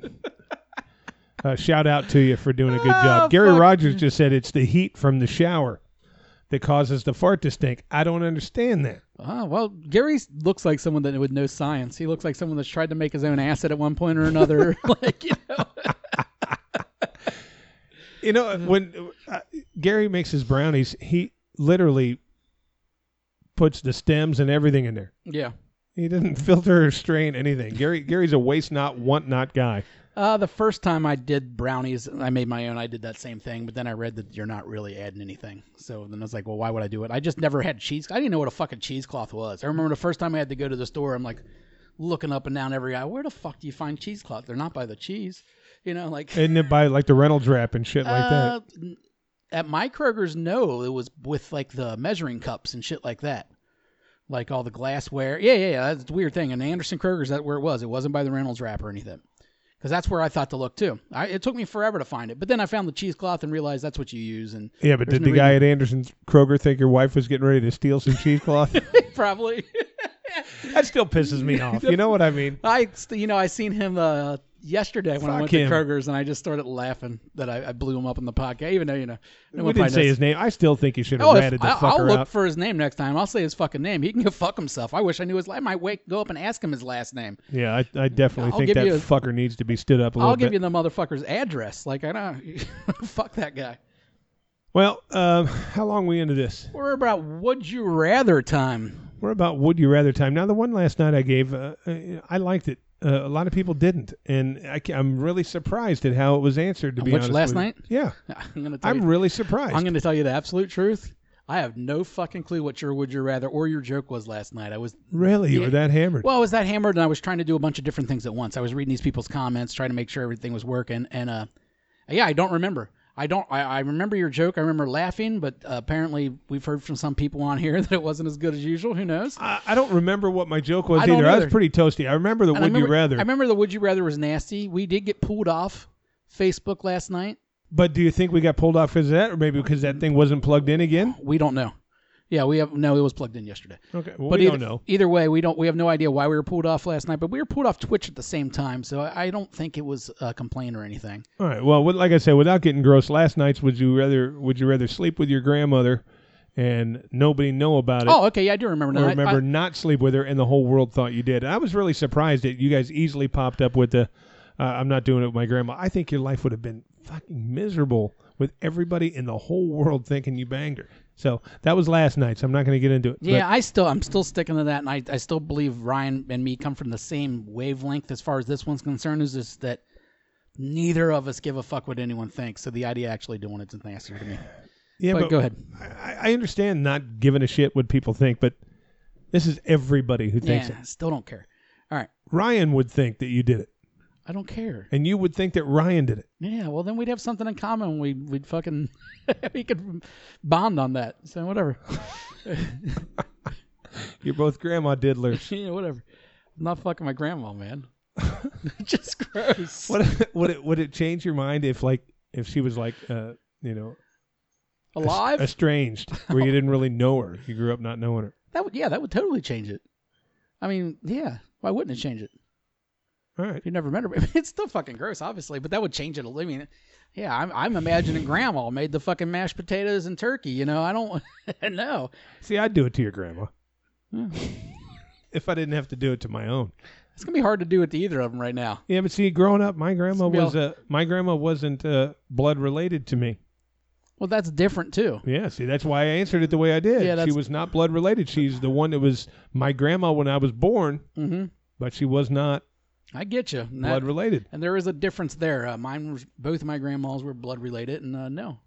uh, shout out to you for doing a good Oh, job. Gary fuck. Rogers just said it's the heat from the shower. that causes the fart to stink. I don't understand that. Oh, well, Gary looks like someone that would know science. He looks like someone that's tried to make his own acid at one point or another. like, you know. You know, when uh, Gary makes his brownies, he literally puts the stems and everything in there. Yeah. He doesn't filter or strain anything. Gary Gary's a waste not, want not guy. Uh, the first time I did brownies, I made my own. I did that same thing, but then I read that you're not really adding anything. So then I was like, well, why would I do it? I just never had cheese. I didn't know what a fucking cheesecloth was. I remember the first time I had to go to the store, I'm like looking up and down every aisle. Where the fuck do you find cheesecloth? They're not by the cheese. You know, like. Isn't it by like the Reynolds wrap and shit like uh, that? At my Kroger's, no. It was with like the measuring cups and shit like that. Like all the glassware. Yeah, yeah, yeah. That's a weird thing. And Anderson Kroger's, that's where it was. It wasn't by the Reynolds wrap or anything. Because that's where I thought to look, too. I, it took me forever to find it. But then I found the cheesecloth and realized that's what you use. And yeah, but did no the guy reason. at Anderson's Kroger think your wife was getting ready to steal some cheesecloth? Probably. That still pisses me off. You know what I mean? I, you know, I seen him uh, yesterday when Fuck I went him. to Kroger's, and I just started laughing that I, I blew him up in the podcast, even though, you know. No we didn't say knows. his name. I still think you should have oh, ratted if, the I, fucker I'll look out. for his name next time. I'll say his fucking name. He can go fuck himself. I wish I knew his last. I might wake, go up and ask him his last name. Yeah, I, I definitely I'll think give that you a- fucker needs to be stood up a little I'll give bit. you the motherfucker's address. Like, I don't. Fuck that guy. Well, um, how long we into this? We're about would you rather time. We're about would you rather time. Now, the one last night I gave, uh, uh, I liked it. Uh, a lot of people didn't, and I, am really surprised at how it was answered. To be Which, honest, last with night? You. Yeah, I'm gonna. Tell I'm you, really surprised. I'm gonna tell you the absolute truth. I have no fucking clue what your would you rather or your joke was last night. I was really you yeah, were that hammered. Well, I was that hammered, and I was trying to do a bunch of different things at once. I was reading these people's comments, trying to make sure everything was working, and uh, yeah, I don't remember. I don't. I, I remember your joke. I remember laughing, but uh, apparently we've heard from some people on here that it wasn't as good as usual. Who knows? I, I don't remember what my joke was I either. don't I was either. pretty toasty. I remember the And would I remember, you rather. I remember the would you rather was nasty. We did get pulled off Facebook last night. But do you think we got pulled off because of that, or maybe because that thing wasn't plugged in again? We don't know. Yeah, we have no. It was plugged in yesterday. Okay, well, but we either, don't know. Either way, we don't. We have no idea why we were pulled off last night. But we were pulled off Twitch at the same time, so I, I don't think it was a complaint or anything. All right. Well, like I said, without getting gross, last night's would you rather would you rather sleep with your grandmother and nobody know about it? Oh, okay, yeah, I do remember. Or Now. remember I, not sleep with her and the whole world thought you did. And I was really surprised that you guys easily popped up with the uh, I'm not doing it with my grandma. I think your life would have been fucking miserable with everybody in the whole world thinking you banged her. So that was last night, so I'm not going to get into it. yeah, I still, I'm still sticking to that, and I, I still believe Ryan and me come from the same wavelength as far as this one's concerned. Is just that neither of us give a fuck what anyone thinks. So the idea of actually doing it's nastier to me. Yeah, but, but go ahead. I, I understand not giving a shit what people think, but this is everybody who thinks Yeah, it. still don't care. All right, Ryan would think that you did it, I don't care. and you would think that Ryan did it. Yeah, well then we'd have something in common. We we'd fucking we could bond on that. So whatever. You're both grandma diddlers. Yeah, whatever. I'm not fucking my grandma, man. Just gross. What would it would it change your mind if like if she was like uh you know Alive? es- estranged where you didn't really know her, you grew up not knowing her? That would yeah, that would totally change it. I mean, yeah. Why wouldn't it change it? All right. If you never met her, it's still fucking gross, obviously, but that would change it a little. I mean, yeah, I'm I'm imagining Grandma made the fucking mashed potatoes and turkey. You know, I don't know. See, I'd do it to your grandma Yeah. if I didn't have to do it to my own. It's gonna be hard to do it to either of them right now. Yeah, but see, growing up, my grandma It's gonna was be uh, my grandma wasn't uh, blood related to me. Well, that's different too. Yeah, see, that's why I answered it the way I did. Yeah, she that's- was not blood related. She's the one that was my grandma when I was born, Mm-hmm. but she was not I get you. And, blood that, related. and there is a difference there. Uh, mine was both of my grandmas were blood related, and uh, no.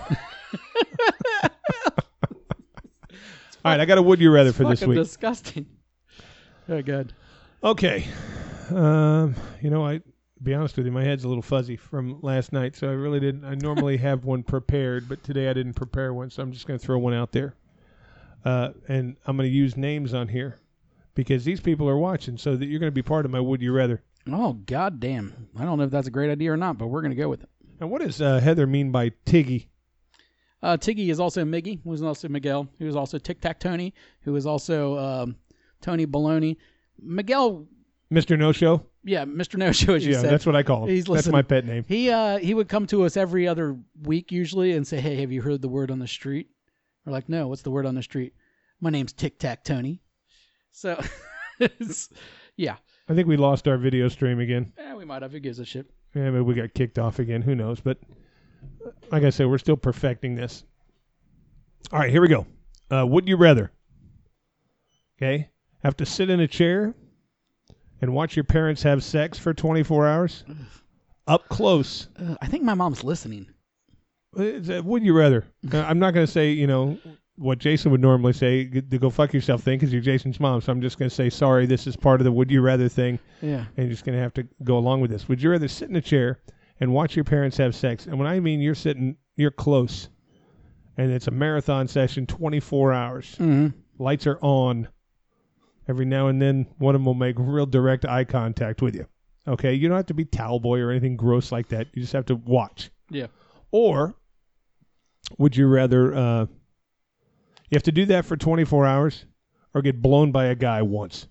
All right, I got a would you rather It's for this fucking week. disgusting. Oh, good. Okay. Um, you know, I be honest with you, my head's a little fuzzy from last night, so I really didn't. I normally have one prepared, but today I didn't prepare one, so I'm just going to throw one out there. Uh, and I'm going to use names on here because these people are watching, so that you're going to be part of my would you rather. Oh, goddamn. I don't know if that's a great idea or not, but we're going to go with it. And what does uh, Heather mean by Tiggy? Uh, Tiggy is also Miggy, who is also Miguel, who is also Tic Tac Tony, who is also um, Tony Baloney. Miguel, Mister No Show? yeah, Mister No Show, as you Yeah, said. that's what I call him. He's That's listening. my pet name. He uh he would come to us every other week usually and say, "Hey, have you heard the word on the street?" We're like, no, what's the word on the street? My name's Tic Tac Tony. So, it's, yeah. I think we lost our video stream again. Eh, we might have. Who gives a shit? Yeah, maybe we got kicked off again. Who knows? But like I said, we're still perfecting this. All right, here we go. Uh, would you rather? Okay. Have to sit in a chair and watch your parents have sex for twenty-four hours? Up close. Uh, I think my mom's listening. Would you rather? Uh, I'm not going to say, you know, what Jason would normally say, to go fuck yourself thing, because you're Jason's mom. So I'm just going to say, sorry, this is part of the would you rather thing. Yeah. And you're just going to have to go along with this. Would you rather sit in a chair and watch your parents have sex? And when I mean you're sitting, you're close. And it's a marathon session, twenty-four hours. Mm-hmm. Lights are on. Every now and then, one of them will make real direct eye contact with you. Okay? You don't have to be towel boy or anything gross like that. You just have to watch. Yeah. Or would you rather, uh, you have to do that for twenty-four hours or get blown by a guy once?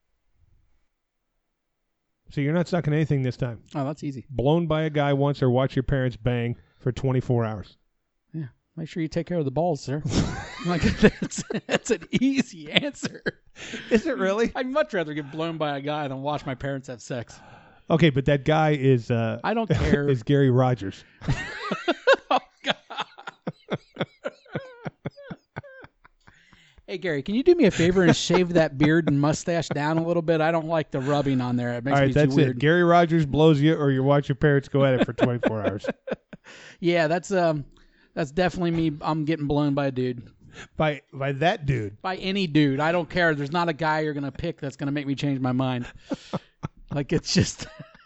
So you're not sucking anything this time. Oh, that's easy. Blown by a guy once or watch your parents bang for twenty-four hours. Yeah. Make sure you take care of the balls, sir. Like, that's, that's an easy answer. Is it really? I'd much rather get blown by a guy than watch my parents have sex. Okay, but that guy is... Uh, I don't care. is Gary Rogers. Oh, God. Hey, Gary, can you do me a favor and shave that beard and mustache down a little bit? I don't like the rubbing on there. It makes All right, me that's too weird. it. Gary Rogers blows you or you watch your parents go at it for twenty-four hours. Yeah, that's um, that's definitely me. I'm getting blown by a dude. By by that dude. By any dude. I don't care. There's not a guy you're going to pick that's going to make me change my mind. Like, it's just...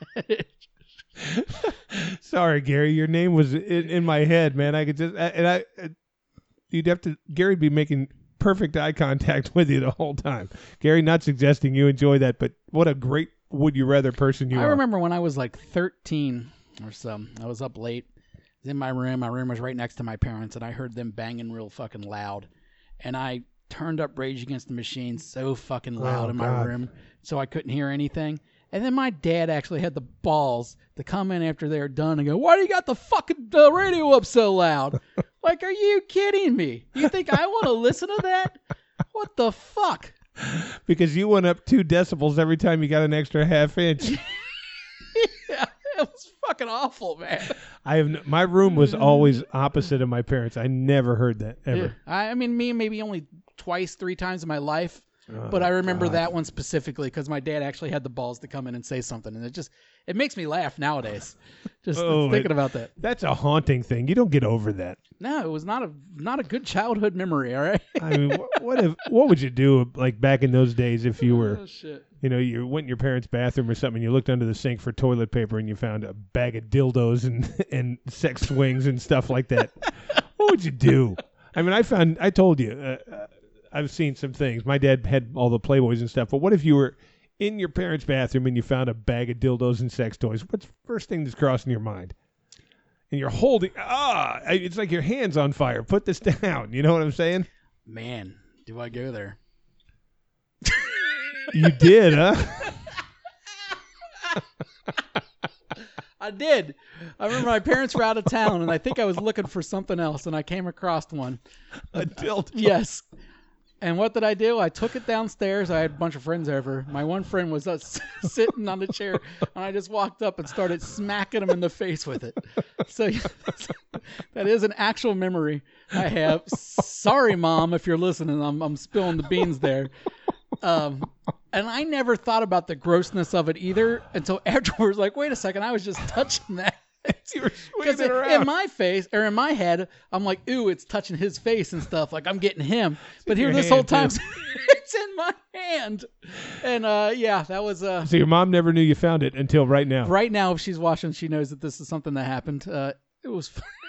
Sorry, Gary. Your name was in, in my head, man. I could just... And I... You'd have to... Gary'd be making perfect eye contact with you the whole time. Gary, not suggesting you enjoy that, but what a great would-you-rather person you I are. I remember when I was like thirteen or so. I was up late. I was in my room. My room was right next to my parents, and I heard them banging real fucking loud. And I turned up Rage Against the Machine so fucking loud Oh, in my God. room so I couldn't hear anything. And then my dad actually had the balls to come in after they were done and go, "Why do you got the fucking uh, radio up so loud?" Like, are you kidding me? You think I want to listen to that? What the fuck? Because you went up two decibels every time you got an extra half inch. Yeah, it was fucking awful, man. I have n- my room was always opposite of my parents. I never heard that ever. Yeah. I, I mean, me maybe only twice, three times in my life. Oh, But I remember God. that one specifically because my dad actually had the balls to come in and say something, and it just it makes me laugh nowadays, just Oh, thinking it- about that. That's a haunting thing. You don't get over that. No, it was not a not a good childhood memory. All right. I mean, what, what if what would you do like back in those days if you were, Oh, shit. you know, you went in your parents' bathroom or something, and you looked under the sink for toilet paper and you found a bag of dildos and and sex swings and stuff like that? What would you do? I mean, I found I told you. Uh, uh, I've seen some things. My dad had all the Playboys and stuff. But what if you were in your parents' bathroom and you found a bag of dildos and sex toys? What's the first thing that's crossing your mind? And you're holding, ah, it's like your hand's on fire. Put this down. You know what I'm saying? Man, do I go there? You did, huh? I did. I remember my parents were out of town, and I think I was looking for something else, and I came across one. A dildo. Yes. And what did I do? I took it downstairs. I had a bunch of friends over. My one friend was uh, sitting on the chair, and I just walked up and started smacking him in the face with it. So yeah, that is an actual memory I have. Sorry, Mom, if you're listening. I'm, I'm spilling the beans there. Um, and I never thought about the grossness of it either until afterwards. Like, wait a second, I was just touching that. You were Because swinging it around. in my face or in my head, I'm like, ooh, it's touching his face and stuff. Like, I'm getting him. But here, your this whole hand, time, too. it's in my hand. And uh, yeah, that was uh, So your mom never knew you found it until right now. right now. If she's watching, she knows that this is something that happened. Uh, it was.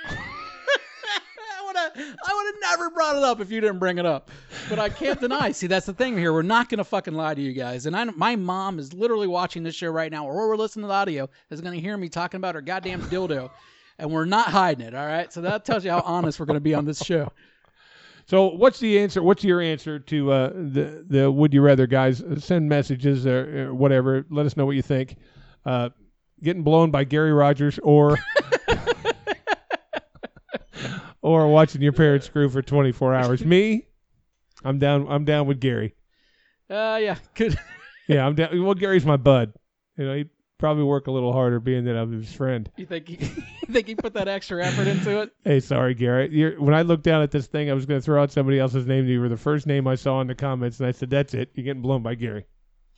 I would have, I would have never brought it up if you didn't bring it up. But I can't deny. See, that's the thing here. We're not gonna fucking lie to you guys. And I, my mom is literally watching this show right now, or we're listening to the audio. Is gonna hear me talking about her goddamn dildo, and we're not hiding it. All right. So that tells you how honest we're gonna be on this show. So what's the answer? What's your answer to uh, the the would you rather, guys? Uh, Send messages or, or whatever. Let us know what you think. Uh, getting blown by Gary Rogers or or watching your parents screw for twenty-four hours. Me, I'm down. I'm down with Gary. Uh, yeah, good. Yeah, I'm down. Well, Gary's my bud. You know, he'd probably work a little harder being that I'm his friend. You think he, you think he put that extra effort into it? Hey, sorry, Gary. You're, when I looked down at this thing, I was going to throw out somebody else's name. You were the first name I saw in the comments, and I said, "That's it. You're getting blown by Gary."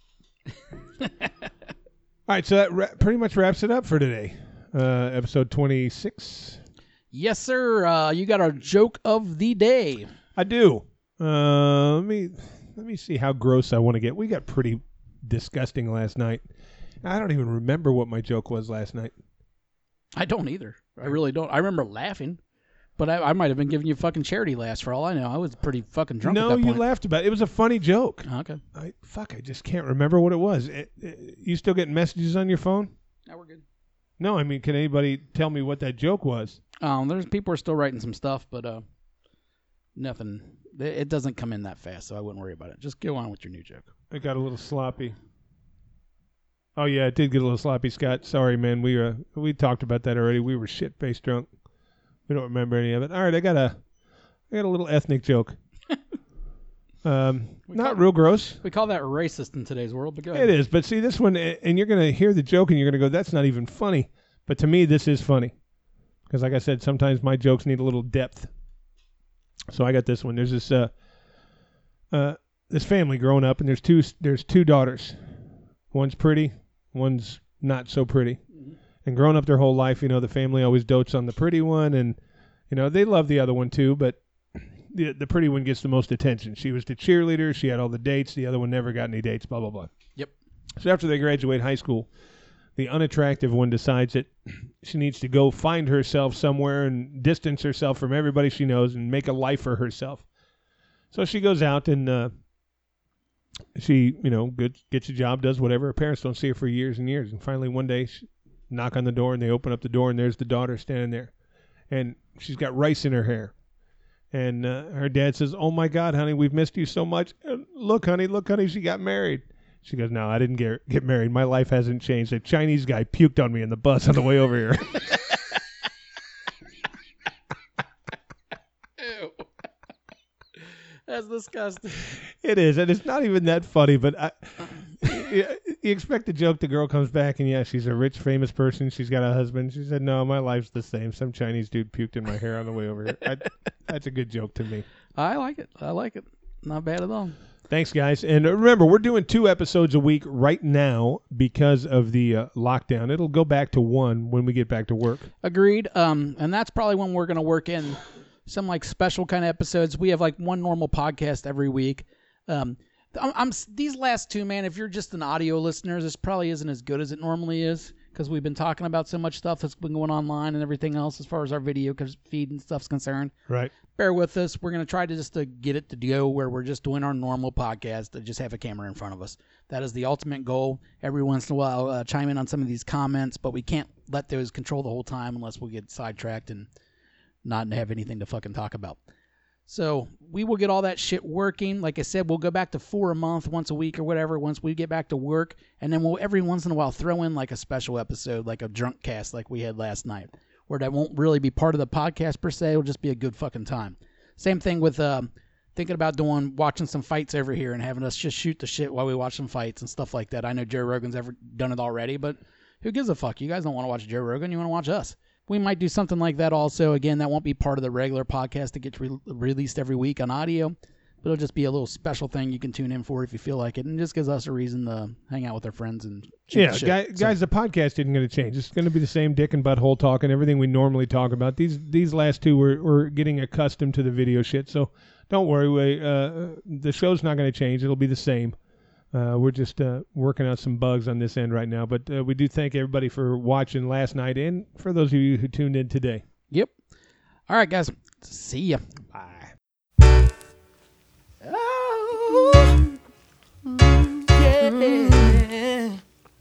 All right, so that ra- pretty much wraps it up for today. Uh, episode twenty-six. Yes, sir. Uh, you got our joke of the day. I do. Uh, let me let me see how gross I want to get. We got pretty disgusting last night. I don't even remember what my joke was last night. I don't either. I really don't. I remember laughing, but I, I might have been giving you fucking charity laughs for all I know. I was pretty fucking drunk no, at that you point. laughed about it. It was a funny joke. Okay. I fuck. I just can't remember what it was. It, it, you still getting messages on your phone? Now we're good. No, I mean, can anybody tell me what that joke was? Um, there's people are still writing some stuff, but uh, nothing. It, it doesn't come in that fast, so I wouldn't worry about it. Just go on with your new joke. It got a little sloppy. Oh yeah, it did get a little sloppy, Scott. Sorry, man. We uh, we talked about that already. We were shit faced drunk. We don't remember any of it. All right, I got a I got a little ethnic joke. um, not real gross. We call that racist in today's world, but go ahead. It is, but see this one, and you're gonna hear the joke, and you're gonna go, "That's not even funny." But to me, this is funny because, like I said, sometimes my jokes need a little depth. So I got this one. There's this uh, uh, this family growing up, and there's two there's two daughters. One's pretty, one's not so pretty. Mm-hmm. And growing up their whole life, you know, the family always dotes on the pretty one, and you know they love the other one too, but the the pretty one gets the most attention. She was the cheerleader. She had all the dates. The other one never got any dates. Blah blah blah. Yep. So after they graduate high school, the unattractive one decides that she needs to go find herself somewhere and distance herself from everybody she knows and make a life for herself. So she goes out and uh, she, you know, gets, gets a job, does whatever. Her parents don't see her for years and years. And finally one day, she knock on the door and they open up the door and there's the daughter standing there. And she's got rice in her hair. And uh, her dad says, "Oh, my God, honey, we've missed you so much. And look, honey, look, honey, she got married." She goes, "No, I didn't get get married. My life hasn't changed. A Chinese guy puked on me in the bus on the way over here." Ew. That's disgusting. It is, and it's not even that funny, but I, you, you expect the joke, the girl comes back, and yeah, she's a rich, famous person. She's got a husband. She said, "No, my life's the same. Some Chinese dude puked in my hair on the way over here." I, that's a good joke to me. I like it. I like it. Not bad at all. Thanks, guys. And remember, we're doing two episodes a week right now because of the uh, lockdown. It'll go back to one when we get back to work. Agreed. Um, and that's probably when we're going to work in some like special kind of episodes. We have like one normal podcast every week. Um, I'm, I'm these last two, man. If you're just an audio listener, this probably isn't as good as it normally is because we've been talking about so much stuff that's been going online and everything else as far as our video feed and stuff's concerned. Right. Bear with us. We're going to try to just to get it to go where we're just doing our normal podcast to just have a camera in front of us. That is the ultimate goal. Every once in a while, uh, chime in on some of these comments, but we can't let those control the whole time unless we get sidetracked and not have anything to fucking talk about. So we will get all that shit working. Like I said, we'll go back to four a month, once a week or whatever, once we get back to work. And then we'll every once in a while throw in like a special episode, like a drunk cast like we had last night, where that won't really be part of the podcast per se. It'll just be a good fucking time. Same thing with um, thinking about doing watching some fights over here and having us just shoot the shit while we watch some fights and stuff like that. I know Joe Rogan's ever done it already, but who gives a fuck? You guys don't want to watch Joe Rogan. You want to watch us. We might do something like that also. Again, that won't be part of the regular podcast that gets re- released every week on audio. But it'll just be a little special thing you can tune in for if you feel like it. And just gives us a reason to hang out with our friends and shoot Yeah, the shit. guy, So- guys, the podcast isn't going to change. It's going to be the same dick and butthole talk and everything we normally talk about. These these last two, we're, we're getting accustomed to the video shit. So don't worry. We, uh, the show's not going to change. It'll be the same. Uh, we're just uh, working out some bugs on this end right now. But uh, we do thank everybody for watching last night and for those of you who tuned in today. Yep. All right, guys. See ya. Bye. Oh, yeah.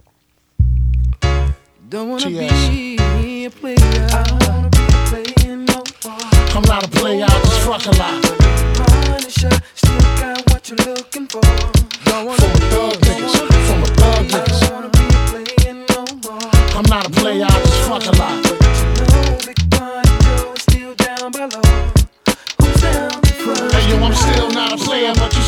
Don't wanna Cheers. be a player. I don't wanna be a player no more. I'm not a player, I just fuck a lot. Punisher, still got what you're looking for. Don't wanna From a be thug niggas, from a thug I niggas. don't wanna be a player no more. I'm not a player, I just fuck a lot. But you know, Big Pun Joe is still down below.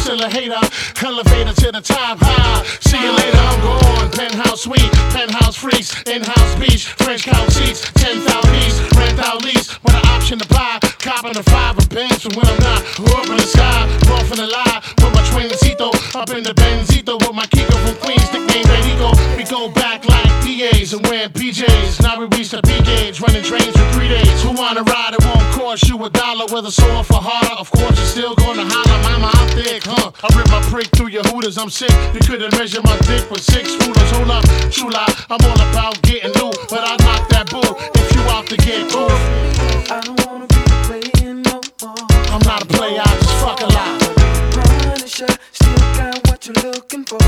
still a hater. Elevator to the top high. See you later, I'm gone. Penthouse suite, penthouse freaks, in-house beach, French couch seats, ten thousand east, rent out lease, with an option to buy. Copping a five of Benz from when I'm not. Up in the sky, rough in the lie, with my Twincito, up in the Benzito, with my Kiko from Queens, nickname Benito. We go back like D As and wearing P Js. Now we reach the P gauge, running trains for three days. Who wanna ride? It won't cost you a dollar, whether sore for harder. Of course, you're still gonna holler, mama, I'm thick, huh? I rip my prick through your hooters, I'm sick. You couldn't measure my dick with six rulers. Hold up, true lie, I'm all about getting loot, but I knock that bull if you out to get cool. I don't wanna be playing no more. I'm not a player, I just fuck a lot. Punisher, still got what you're looking for.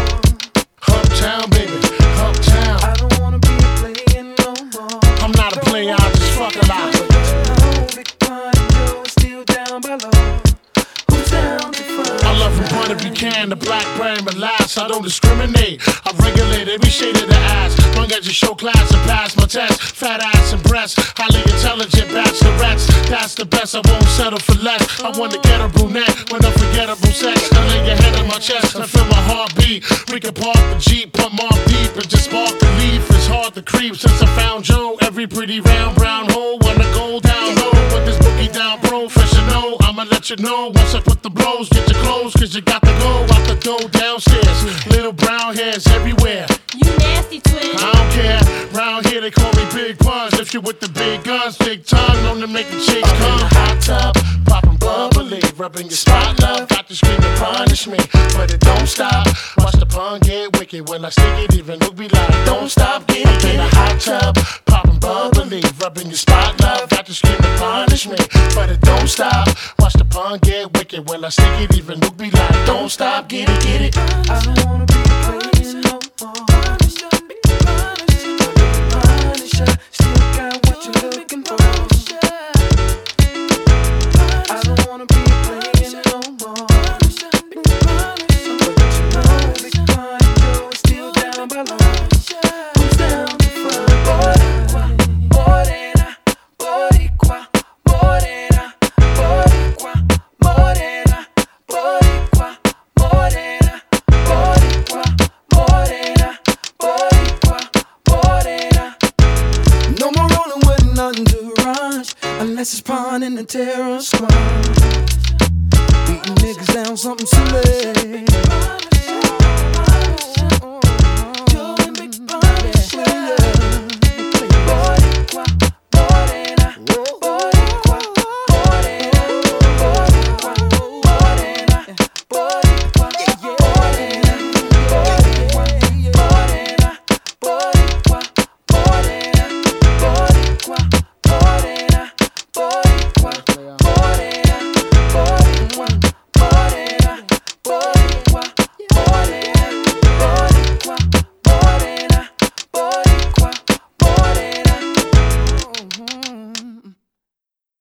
Uptown, baby, uptown. I don't wanna be playing no more. I'm not a player, I just fuck a lot. No, Big Pun and Joe is still down by law. Who's down to find? I love from Puerto Rican, the black brand, but last I don't discriminate. I regulate every shade of the ass. Long as you show class and pass my test. Fat ass and breasts, highly intelligent bachelorettes. That's the best, I won't settle for less. I want to get a brunette with unforgettable sex. I lay your head on my chest and feel my heartbeat. We can park the Jeep, pump off deep and just spark the leaf. It's hard to creep since I found Joe. Every pretty round brown hole wanna go down low. With this boogie down professional, I'ma let you know once I put the blows. Get your clothes, cause you got to go out the door downstairs. Little brown hairs everywhere. You nasty twin. I don't care. Round here they call me Big Puns. If you with the big guns, big tongue, known to make the chicks come. In the hot tub, popping bubbly, rubbing your spot, love. Got to scream and punish me, but it don't stop. Watch the pun get wicked when I stick it. Even look be like, don't stop, get it. In the hot tub, popping bubbly, rubbing your spot, love. Got to scream and punish me, but it don't stop. Watch the pun get wicked when I stick it. Even look be like, don't stop, get it, get it. I don't wanna be playing no more. Punisher, still got what you're looking for. I don't wanna be playing no more. But you know Big Pun and Joe is still down by law. Who's down to find? Morena, Boricua, Morena, Boricua, Morena, Boricua, Morena, Boricua, Morena, Boricua, Morena. No more rolling with an entourage, unless it's Pun and the terror squad. Beating niggas down something silly.